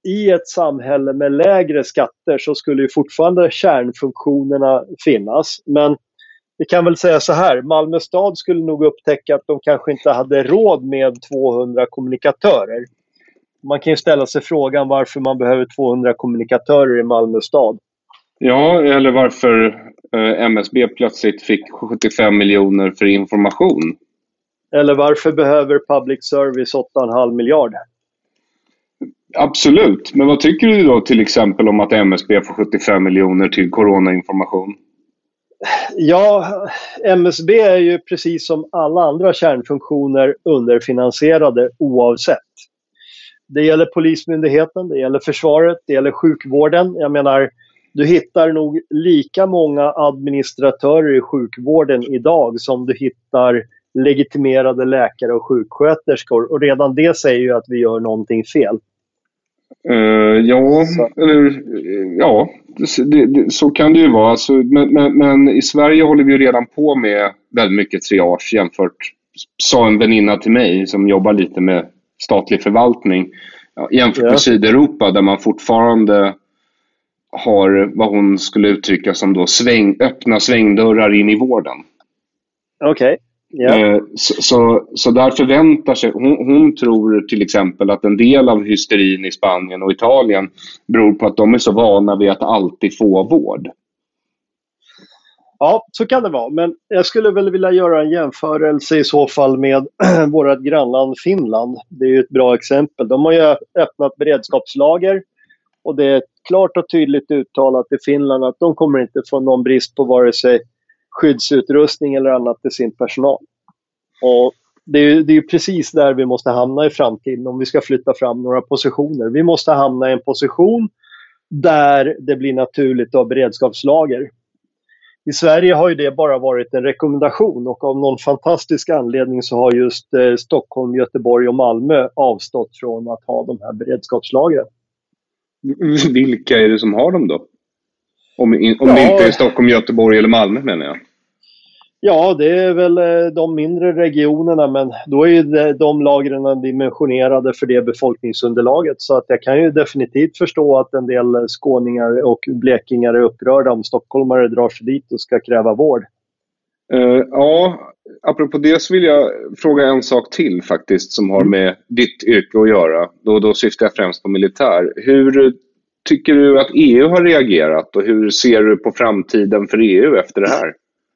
i ett samhälle med lägre skatter så skulle ju fortfarande kärnfunktionerna finnas. Men vi kan väl säga så här, Malmö stad skulle nog upptäcka att de kanske inte hade råd med tvåhundra kommunikatörer. Man kan ju ställa sig frågan varför man behöver tvåhundra kommunikatörer i Malmö stad. Ja, eller varför eh, M S B plötsligt fick sjuttiofem miljoner för information. Eller varför behöver public service åtta komma fem miljarder? Absolut, men vad tycker du då till exempel om att M S B får sjuttiofem miljoner till coronainformation? Ja, M S B är ju precis som alla andra kärnfunktioner underfinansierade oavsett. Det gäller polismyndigheten, det gäller försvaret, det gäller sjukvården. Jag menar, du hittar nog lika många administratörer i sjukvården idag som du hittar legitimerade läkare och sjuksköterskor. Och redan det säger ju att vi gör någonting fel. Uh, ja, så. Eller, ja det, det, så kan det ju vara. Alltså, men, men, men i Sverige håller vi ju redan på med väldigt mycket triage jämfört, sa en väninna till mig som jobbar lite med statlig förvaltning, ja, jämfört med ja. Sydeuropa där man fortfarande har vad hon skulle uttrycka som då sväng, öppna svängdörrar in i vården. Okej. Okay. Yeah. Så, så, så där förväntar sig hon, hon tror till exempel att en del av hysterin i Spanien och Italien beror på att de är så vana vid att alltid få vård. Ja, så kan det vara. Men jag skulle väl vilja göra en jämförelse i så fall med vårt grannland Finland. Det är ju ett bra exempel. De har ju öppnat beredskapslager och det är klart och tydligt uttalat i Finland att de kommer inte få någon brist på vare sig skyddsutrustning eller annat till sin personal. Och det är ju det är precis där vi måste hamna i framtiden om vi ska flytta fram några positioner. Vi måste hamna i en position där det blir naturligt att ha beredskapslager. I Sverige har ju det bara varit en rekommendation och av någon fantastisk anledning så har just eh, Stockholm, Göteborg och Malmö avstått från att ha de här beredskapslagren. Vilka är det som har dem då? Om, om ja, det inte är Stockholm, Göteborg eller Malmö menar jag. Ja, det är väl de mindre regionerna, men då är ju de lagren dimensionerade för det befolkningsunderlaget. Så att jag kan ju definitivt förstå att en del skåningar och blekingar är upprörda om stockholmare drar sig dit och ska kräva vård. Uh, ja, apropå det så vill jag fråga en sak till faktiskt som har med ditt yrke att göra. Då, då syftar jag främst på militär. Hur tycker du att E U har reagerat och hur ser du på framtiden för E U efter det här?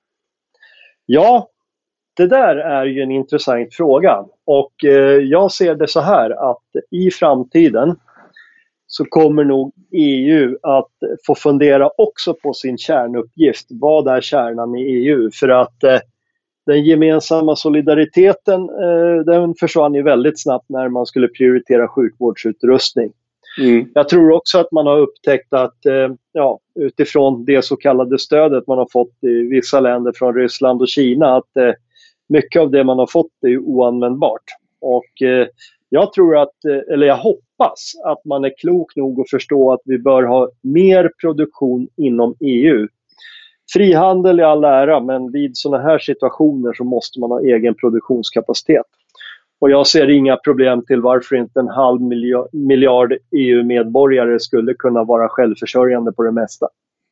Ja, det där är ju en intressant fråga och eh, jag ser det så här att i framtiden så kommer nog E U att få fundera också på sin kärnuppgift. Vad är kärnan i E U? För att eh, den gemensamma solidariteten eh, den försvann ju väldigt snabbt när man skulle prioritera sjukvårdsutrustning. Mm. Jag tror också att man har upptäckt att eh, ja, utifrån det så kallade stödet man har fått i vissa länder från Ryssland och Kina att eh, mycket av det man har fått är oanvändbart. Och eh, jag tror att, eh, eller jag hoppas att man är klok nog att förstå att vi bör ha mer produktion inom E U. Frihandel är all ära, men vid sådana här situationer så måste man ha egen produktionskapacitet. Och jag ser inga problem till varför inte en halv miljard E U-medborgare skulle kunna vara självförsörjande på det mesta.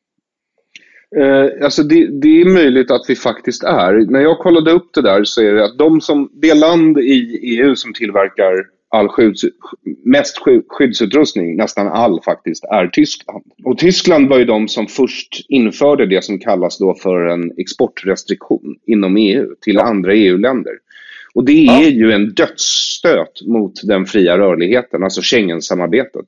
Eh, alltså det, det är möjligt att vi faktiskt är. När jag kollade upp det där så är det att de som, det land i E U som tillverkar all skydds, mest skyddsutrustning, nästan all faktiskt, är Tyskland. Och Tyskland var ju de som först införde det som kallas då för en exportrestriktion inom E U till andra E U-länder. Och det är ja. ju en dödsstöt mot den fria rörligheten, alltså Schengen-samarbetet.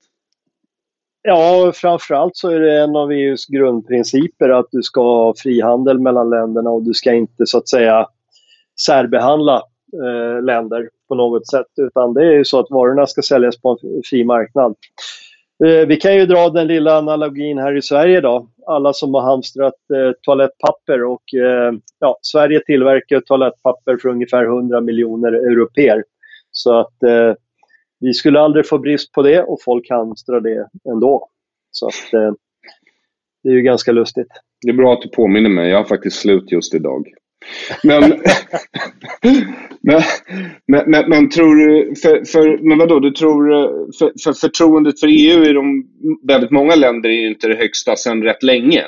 Ja, framförallt så är det en av E U:s grundprinciper att du ska ha frihandel mellan länderna och du ska inte så att säga särbehandla eh, länder på något sätt. Utan det är ju så att varorna ska säljas på en fri marknad. Eh, vi kan ju dra den lilla analogin här i Sverige då. Alla som har hamstrat eh, toalettpapper och eh, ja, Sverige tillverkar toalettpapper för ungefär hundra miljoner europeer. Så att eh, vi skulle aldrig få brist på det och folk hamstrar det ändå. Så att eh, det är ju ganska lustigt. Det är bra att du påminner mig, jag har faktiskt slut just idag. Men, men, men, men, men tror du, för, för, men vadå, du tror, för, för förtroendet för E U i de väldigt många länder är ju inte det högsta sedan rätt länge.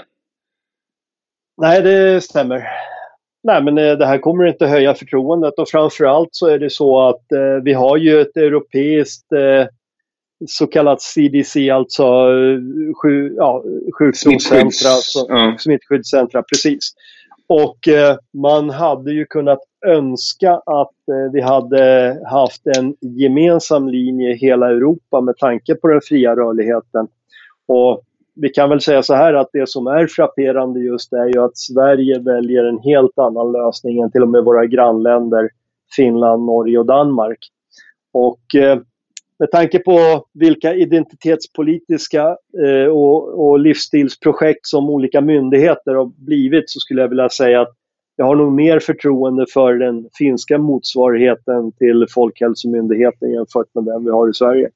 Nej, det stämmer. Nej, men det här kommer inte höja förtroendet, och framförallt så är det så att eh, vi har ju ett europeiskt eh, så kallat C D C, alltså sju, ja, sjukdomscentra, alltså, ja. smittskyddscentra, precis. Och eh, man hade ju kunnat önska att eh, vi hade haft en gemensam linje i hela Europa med tanke på den fria rörligheten. Och vi kan väl säga så här att det som är frapperande just är ju att Sverige väljer en helt annan lösning än till och med våra grannländer Finland, Norge och Danmark. Och eh, med tanke på vilka identitetspolitiska eh, och, och livsstilsprojekt som olika myndigheter har blivit, så skulle jag vilja säga att jag har nog mer förtroende för den finska motsvarigheten till Folkhälsomyndigheten jämfört med den vi har i Sverige.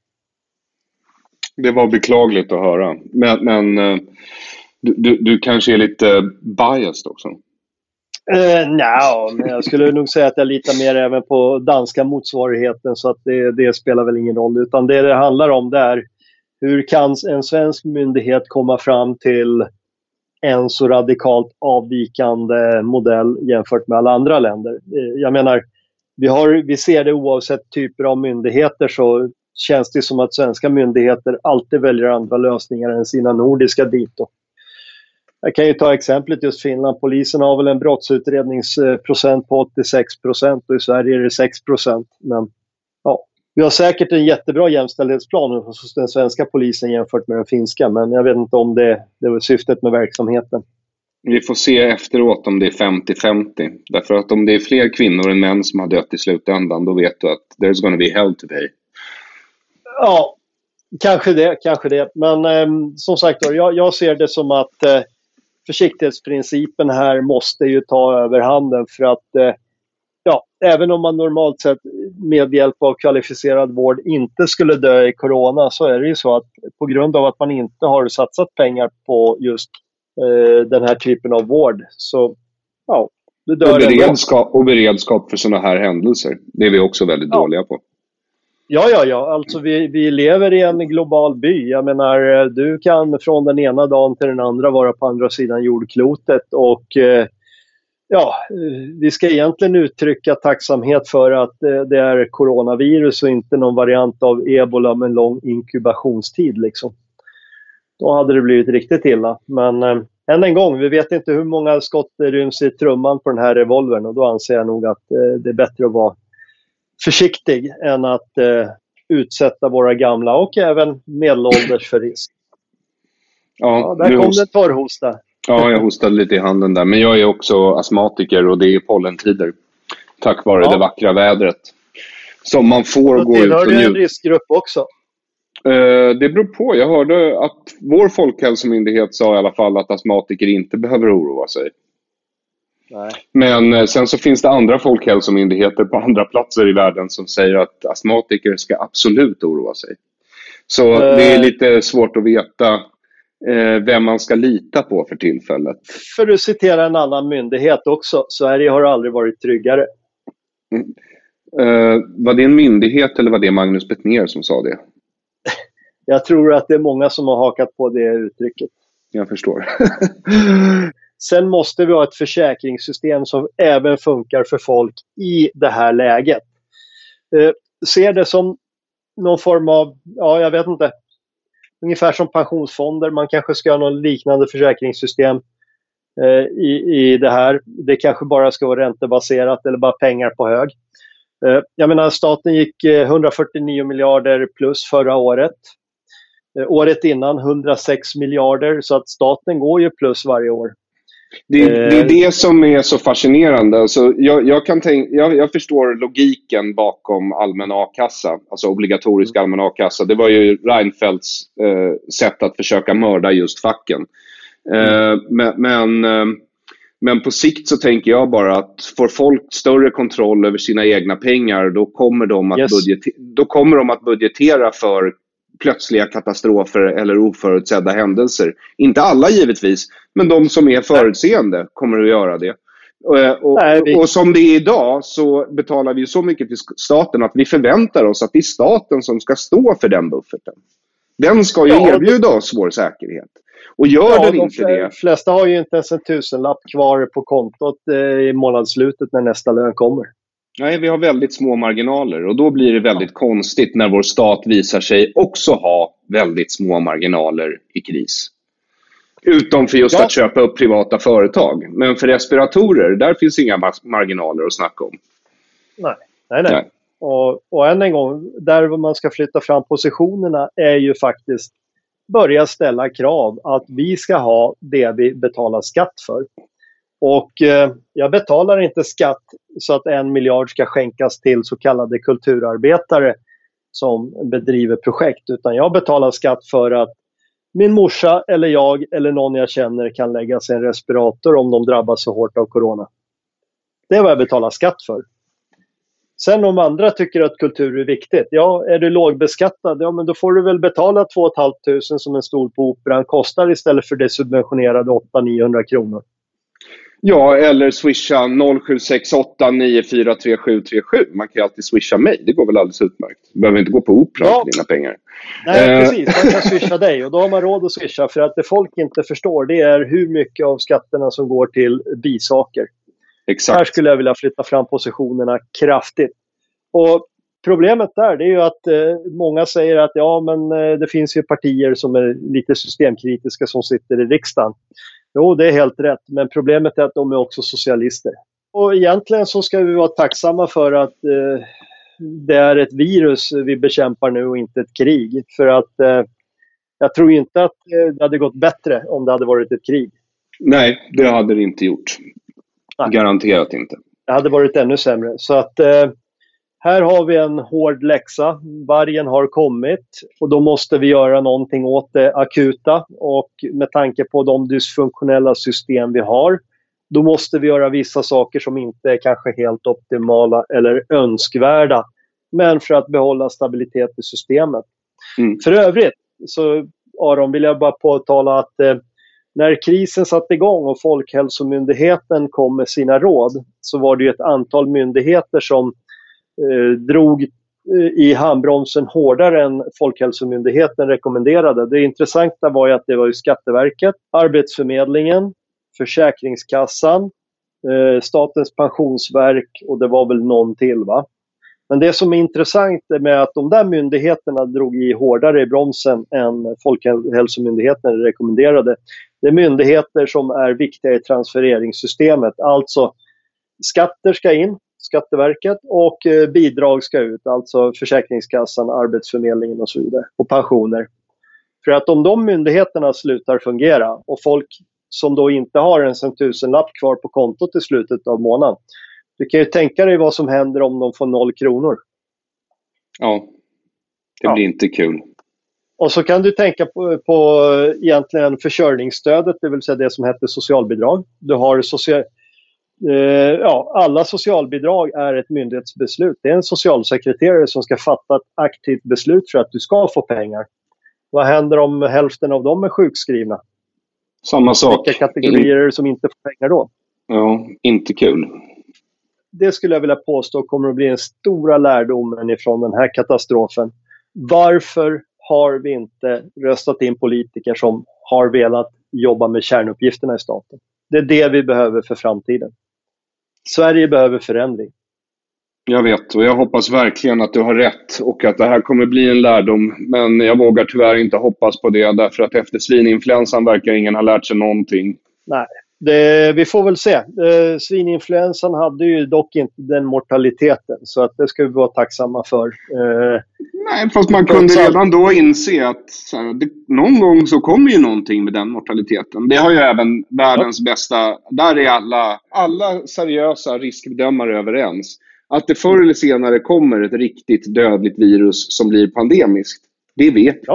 Det var beklagligt att höra. Men, men du, du, du kanske är lite biased också? Uh, no, men jag skulle nog säga att jag litar mer även på danska motsvarigheten, så att det, det spelar väl ingen roll. Utan det det handlar om det är hur kan en svensk myndighet komma fram till en så radikalt avvikande modell jämfört med alla andra länder. Jag menar, vi, har, vi ser det oavsett typer av myndigheter, så känns det som att svenska myndigheter alltid väljer andra lösningar än sina nordiska dito. Jag kan ju ta exemplet just Finland. Polisen har väl en brottsutredningsprocent på åttiosex procent och i Sverige är det sex procent. Men ja, vi har säkert en jättebra jämställdhetsplan hos den svenska polisen jämfört med den finska. Men jag vet inte om det, det var syftet med verksamheten. Vi får se efteråt om det är femtio femtio. Därför att om det är fler kvinnor än män som har dött i slutändan, då vet du att there's gonna be hell to pay. Ja, kanske det, kanske det. Men eh, som sagt, jag, jag ser det som att eh, försiktighetsprincipen här måste ju ta överhanden, för att eh, ja, även om man normalt sett med hjälp av kvalificerad vård inte skulle dö i corona, så är det ju så att på grund av att man inte har satsat pengar på just eh, den här typen av vård, så ja, du dör. Och beredskap, och beredskap för sådana här händelser, det är vi också väldigt ja. dåliga på. Ja, ja, ja. Alltså vi, vi lever i en global by. Jag menar, du kan från den ena dagen till den andra vara på andra sidan jordklotet. Och eh, ja, vi ska egentligen uttrycka tacksamhet för att eh, det är coronavirus och inte någon variant av ebola med en lång inkubationstid liksom. Då hade det blivit riktigt illa. Men eh, än en gång, vi vet inte hur många skott det ryms i trumman på den här revolvern. Och då anser jag nog att eh, det är bättre att vara försiktig än att eh, utsätta våra gamla och även medelålders för risk. Ja, ja, där kom host... det torrhosta. Ja, jag hostade lite i handen där. Men jag är också astmatiker och det är pollentider. Tack vare ja. det vackra vädret. Som man får och gå ut och njuta. Du en riskgrupp också? Eh, det beror på. Jag hörde att vår folkhälsomyndighet sa i alla fall att astmatiker inte behöver oroa sig. Nej. Men sen så finns det andra folkhälsomyndigheter på andra platser i världen som säger att astmatiker ska absolut oroa sig. Så uh, det är lite svårt att veta eh, vem man ska lita på för tillfället. För att citera en annan myndighet också, Sverige har aldrig varit tryggare. Mm. Eh, var det en myndighet eller var det Magnus Bettner som sa det? Jag tror att det är många som har hakat på det uttrycket. Jag förstår. Sen måste vi ha ett försäkringssystem som även funkar för folk i det här läget. Eh, ser det som någon form av, ja jag vet inte, ungefär som pensionsfonder. Man kanske ska ha något liknande försäkringssystem eh, i, i det här. Det kanske bara ska vara räntebaserat eller bara pengar på hög. Eh, jag menar, staten gick eh, hundrafyrtionio miljarder plus förra året. Eh, året innan hundrasex miljarder, så att staten går ju plus varje år. Det, det är det som är så fascinerande. Alltså, jag, jag, kan tänk, jag, jag förstår logiken bakom allmän a-kassa, alltså obligatorisk allmän a-kassa. Det var ju Reinfeldts eh, sätt att försöka mörda just facken. Eh, men, men, eh, men på sikt så tänker jag bara att får folk större kontroll över sina egna pengar, då kommer de att, yes. budget, då kommer de att budgetera för plötsliga katastrofer eller oförutsedda händelser. Inte alla givetvis, men de som är förutseende kommer att göra det. Och, och, Nej, vi... och som det är idag så betalar vi så mycket till staten att vi förväntar oss att det är staten som ska stå för den bufferten. Den ska ju ja, erbjuda det... oss vår säkerhet. Och gör ja, den inte de det... De flesta har ju inte ens en tusenlapp kvar på kontot eh, i månadsslutet när nästa lön kommer. Nej, vi har väldigt små marginaler och då blir det väldigt ja. konstigt när vår stat visar sig också ha väldigt små marginaler i kris. Utom för just ja. att köpa upp privata företag. Men för respiratorer, där finns inga marginaler att snacka om. Nej, nej, nej. nej. Och, och än en gång, där man ska flytta fram positionerna är ju faktiskt börja ställa krav att vi ska ha det vi betalar skatt för. Och eh, jag betalar inte skatt så att en miljard ska skänkas till så kallade kulturarbetare som bedriver projekt. Utan jag betalar skatt för att min morsa eller jag eller någon jag känner kan lägga sig en respirator om de drabbas så hårt av corona. Det är vad jag betalar skatt för. Sen om andra tycker att kultur är viktigt. Ja, är du lågbeskattad? Ja, men då får du väl betala två tusen femhundra som en stol på operan kostar istället för det subventionerade åtta till niohundra kronor. Ja, eller swisha noll sju sex åtta nio fyra tre sju tre sju. Man kan ju alltid swisha mig. Det går väl alldeles utmärkt. Du behöver inte gå på operan ja. för dina pengar. Nej, precis. Man kan swisha dig och då har man råd att swisha. För att det folk inte förstår det är hur mycket av skatterna som går till bisaker. Exakt. Här skulle jag vilja flytta fram positionerna kraftigt. Och problemet där det är ju att eh, många säger att ja men eh, det finns ju partier som är lite systemkritiska som sitter i riksdagen. Jo, det är helt rätt. Men problemet är att de är också socialister. Och egentligen så ska vi vara tacksamma för att eh, det är ett virus vi bekämpar nu och inte ett krig. För att eh, jag tror inte att eh, det hade gått bättre om det hade varit ett krig. Nej, det hade det inte gjort. Nej. Garanterat inte. Det hade varit ännu sämre. Så att eh, här har vi en hård läxa. Vargen har kommit och då måste vi göra någonting åt det akuta. Och med tanke på de dysfunktionella system vi har, då måste vi göra vissa saker som inte är kanske helt optimala eller önskvärda. Men för att behålla stabilitet i systemet. Mm. För övrigt så, Aron, vill jag bara påtala att eh, när krisen satte igång och Folkhälsomyndigheten kom med sina råd så var det ju ett antal myndigheter som eh, drog eh, i handbromsen hårdare än Folkhälsomyndigheten rekommenderade. Det intressanta var ju att det var ju Skatteverket, Arbetsförmedlingen, Försäkringskassan, eh, Statens pensionsverk och det var väl någon till va? Men det som är intressant med att de där myndigheterna drog i hårdare i bromsen än Folkhälsomyndigheten rekommenderade. Det är myndigheter som är viktiga i transfereringssystemet. Alltså skatter ska in, Skatteverket, och bidrag ska ut. Alltså Försäkringskassan, Arbetsförmedlingen och så vidare. Och pensioner. För att om de myndigheterna slutar fungera och folk som då inte har ens en tusenlapp kvar på kontot i slutet av månaden. Du kan ju tänka dig vad som händer om de får noll kronor. Ja, det blir ja. inte kul. Och så kan du tänka på, på egentligen försörjningsstödet, det vill säga det som heter socialbidrag. Du har social, eh, ja, alla socialbidrag är ett myndighetsbeslut. Det är en socialsekreterare som ska fatta ett aktivt beslut för att du ska få pengar. Vad händer om hälften av dem är sjukskrivna? Samma sak. Vilka kategorier som inte får pengar då? Ja, inte kul. Det skulle jag vilja påstå kommer att bli den stora lärdomen ifrån den här katastrofen. Varför har vi inte röstat in politiker som har velat jobba med kärnuppgifterna i staten? Det är det vi behöver för framtiden. Sverige behöver förändring. Jag vet och jag hoppas verkligen att du har rätt och att det här kommer bli en lärdom. Men jag vågar tyvärr inte hoppas på det därför att efter svininfluensan verkar ingen ha lärt sig någonting. Nej. Det, vi får väl se. Eh, svininfluensan hade ju dock inte den mortaliteten. Så att det ska vi vara tacksamma för. Eh, Nej, fast man kunde redan då inse att så här, det, någon gång så kommer ju någonting med den mortaliteten. Det har ju även världens ja. bästa... Där är alla, alla seriösa riskbedömare överens. Att det förr eller senare kommer ett riktigt dödligt virus som blir pandemiskt. Det vet ja.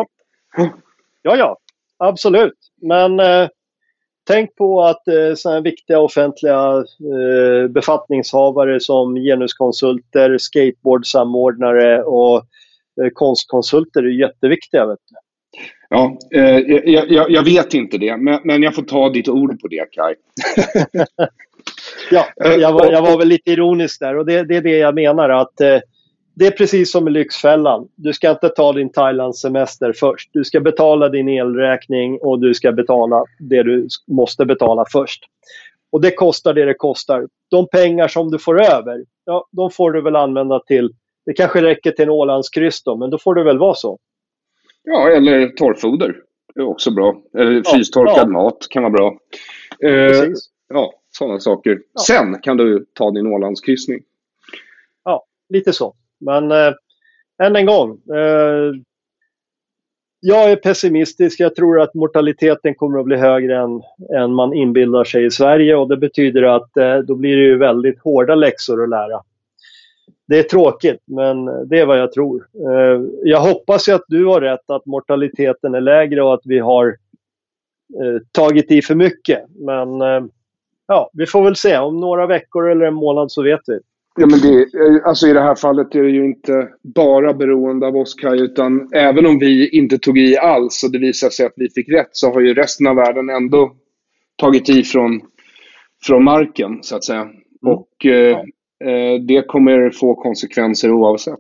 ja, ja. Absolut. Men... Eh, Tänk på att eh, sådana viktiga offentliga eh, befattningshavare som genuskonsulter, skateboardsamordnare och eh, konstkonsulter är jätteviktiga. Vet du. Ja, eh, jag, jag, jag vet inte det, men, men jag får ta ditt ord på det, Kai. Ja, jag var, jag var väl lite ironisk där och det, det är det jag menar att eh, det är precis som i Lyxfällan. Du ska inte ta din Thailandssemester först. Du ska betala din elräkning och du ska betala det du måste betala först. Och det kostar det det kostar. De pengar som du får över, ja, de får du väl använda till, det kanske räcker till en Ålandskryss då, men då får det väl vara så. Ja, eller torrfoder. Det är också bra. Eller frystorkad ja. mat kan vara bra. Eh, ja, sådana saker. Ja. Sen kan du ta din Ålandskryssning. Ja, lite så. Men eh, än en gång. Eh, jag är pessimistisk. Jag tror att mortaliteten kommer att bli högre än, än man inbildar sig i Sverige. Och det betyder att eh, då blir det ju väldigt hårda läxor att lära. Det är tråkigt, men det är vad jag tror. Eh, jag hoppas ju att du har rätt, att mortaliteten är lägre och att vi har eh, tagit i för mycket. Men eh, ja, vi får väl se. Om några veckor eller en månad så vet vi. Ja, men det, alltså i det här fallet är det ju inte bara beroende av oss, Kaj, utan även om vi inte tog i alls och det visar sig att vi fick rätt, så har ju resten av världen ändå tagit i från, från marken, så att säga. Mm. Och eh, eh, det kommer få konsekvenser oavsett.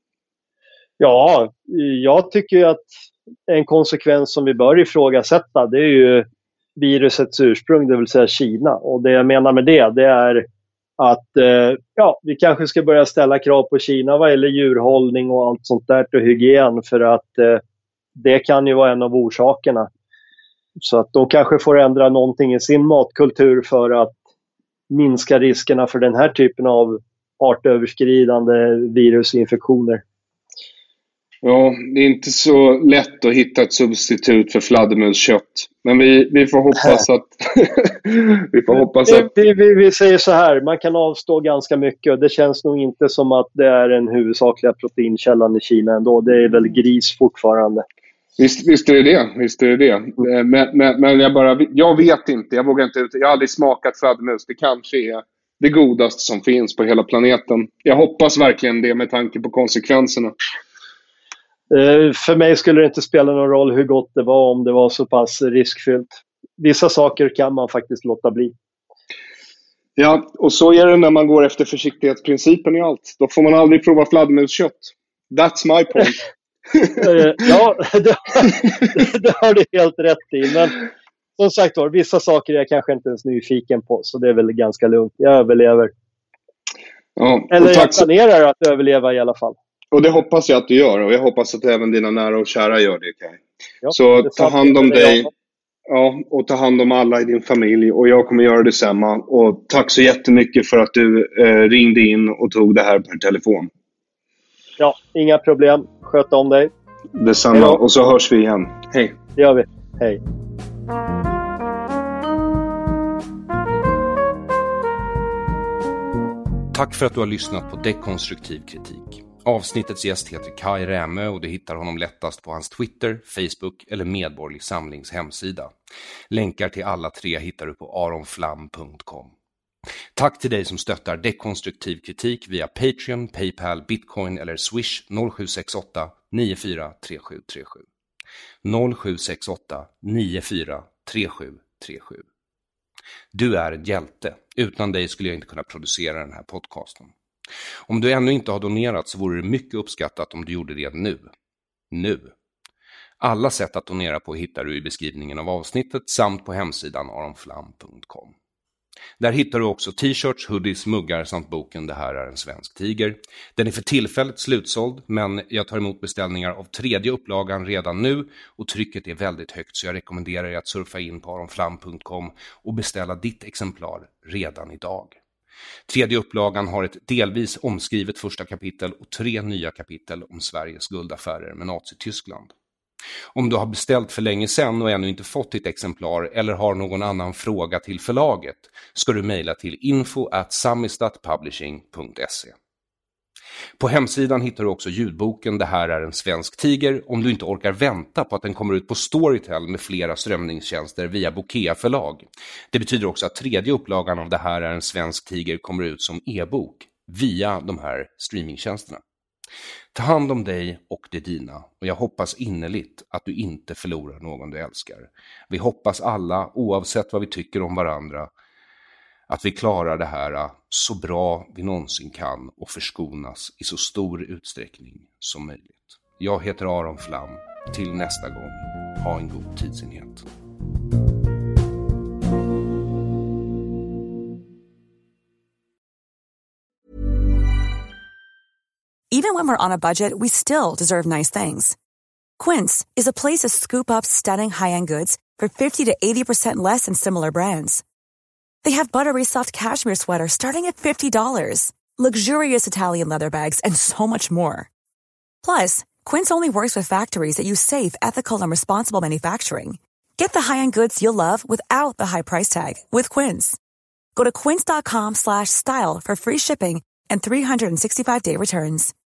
Ja, jag tycker ju att en konsekvens som vi bör ifrågasätta, det är ju virusets ursprung, det vill säga Kina. Och det jag menar med det, det är att eh, ja, vi kanske ska börja ställa krav på Kina vad gäller djurhållning och allt sånt där och hygien, för att eh, det kan ju vara en av orsakerna. Så att de kanske får ändra någonting i sin matkultur för att minska riskerna för den här typen av artöverskridande virusinfektioner. Ja, det är inte så lätt att hitta ett substitut för fladdermuskött. Men vi, vi får hoppas att... vi får hoppas att... Vi, vi, vi säger så här, man kan avstå ganska mycket. Och det känns nog inte som att det är en huvudsakliga proteinkällan i Kina ändå. Det är väl gris fortfarande. Visst, visst är det det. Visst är det, det. Men, men, men jag bara... Jag vet inte, jag vågar inte ut. Jag har aldrig smakat fladdermus. Det kanske är det godaste som finns på hela planeten. Jag hoppas verkligen det med tanke på konsekvenserna. Uh, för mig skulle det inte spela någon roll hur gott det var om det var så pass riskfyllt. Vissa saker kan man faktiskt låta bli. Ja, och så är det när man går efter försiktighetsprincipen i allt. Då får man aldrig prova fladdermuskött. That's my point. uh, ja, det, det har du helt rätt i. Men som sagt var, vissa saker är jag kanske inte ens nyfiken på. Så det är väl ganska lugnt. Jag överlever. Ja, Eller jag planerar att överleva i alla fall. Och det hoppas jag att du gör. Och jag hoppas att även dina nära och kära gör det, Kaj. Ja, så ta hand om dig. Ja, och ta hand om alla i din familj. Och jag kommer göra detsamma. Och tack så jättemycket för att du eh, ringde in och tog det här per telefon. Ja, inga problem. Sköt om dig. Detsamma. Hejdå. Och så hörs vi igen. Hej. Det gör vi. Hej. Tack för att du har lyssnat på Dekonstruktiv kritik. Avsnittets gäst heter Kaj Rämö och du hittar honom lättast på hans Twitter, Facebook eller Medborgerlig Samlings hemsida. Länkar till alla tre hittar du på aronflam punkt com. Tack till dig som stöttar Dekonstruktiv kritik via Patreon, Paypal, Bitcoin eller Swish noll sju sex åtta nio fyra tre sju tre sju. noll sju sex åtta nio fyra tre sju tre sju. Du är en hjälte. Utan dig skulle jag inte kunna producera den här podcasten. Om du ännu inte har donerat så vore det mycket uppskattat om du gjorde det nu. Nu. Alla sätt att donera på hittar du i beskrivningen av avsnittet samt på hemsidan aronflam punkt com. Där hittar du också t-shirts, hoodies, muggar samt boken Det här är en svensk tiger. Den är för tillfället slutsåld, men jag tar emot beställningar av tredje upplagan redan nu och trycket är väldigt högt, så jag rekommenderar er att surfa in på aronflam punkt com och beställa ditt exemplar redan idag. Tredje upplagan har ett delvis omskrivet första kapitel och tre nya kapitel om Sveriges guldaffärer med Nazi-Tyskland. Om du har beställt för länge sedan och ännu inte fått ditt exemplar eller har någon annan fråga till förlaget ska du mejla till info at samistatpublishing punkt se. På hemsidan hittar du också ljudboken Det här är en svensk tiger om du inte orkar vänta på att den kommer ut på Storytel med flera strömningstjänster via Bokea förlag. Det betyder också att tredje upplagan av Det här är en svensk tiger kommer ut som e-bok via de här streamingtjänsterna. Ta hand om dig och det dina och jag hoppas innerligt att du inte förlorar någon du älskar. Vi hoppas alla, oavsett vad vi tycker om varandra, att vi klarar det här så bra vi någonsin kan och förskonas i så stor utsträckning som möjligt. Jag heter Aron Flam. Till nästa gång, ha en god tidsenhet. Even when we're on a budget, we still deserve nice things. Quince is a place to scoop up stunning high-end goods for fifty to eighty percent less than similar brands. They have buttery soft cashmere sweaters starting at fifty dollars, luxurious Italian leather bags, and so much more. Plus, Quince only works with factories that use safe, ethical, and responsible manufacturing. Get the high-end goods you'll love without the high price tag with Quince. Go to quince.com slash style for free shipping and three sixty-five day returns.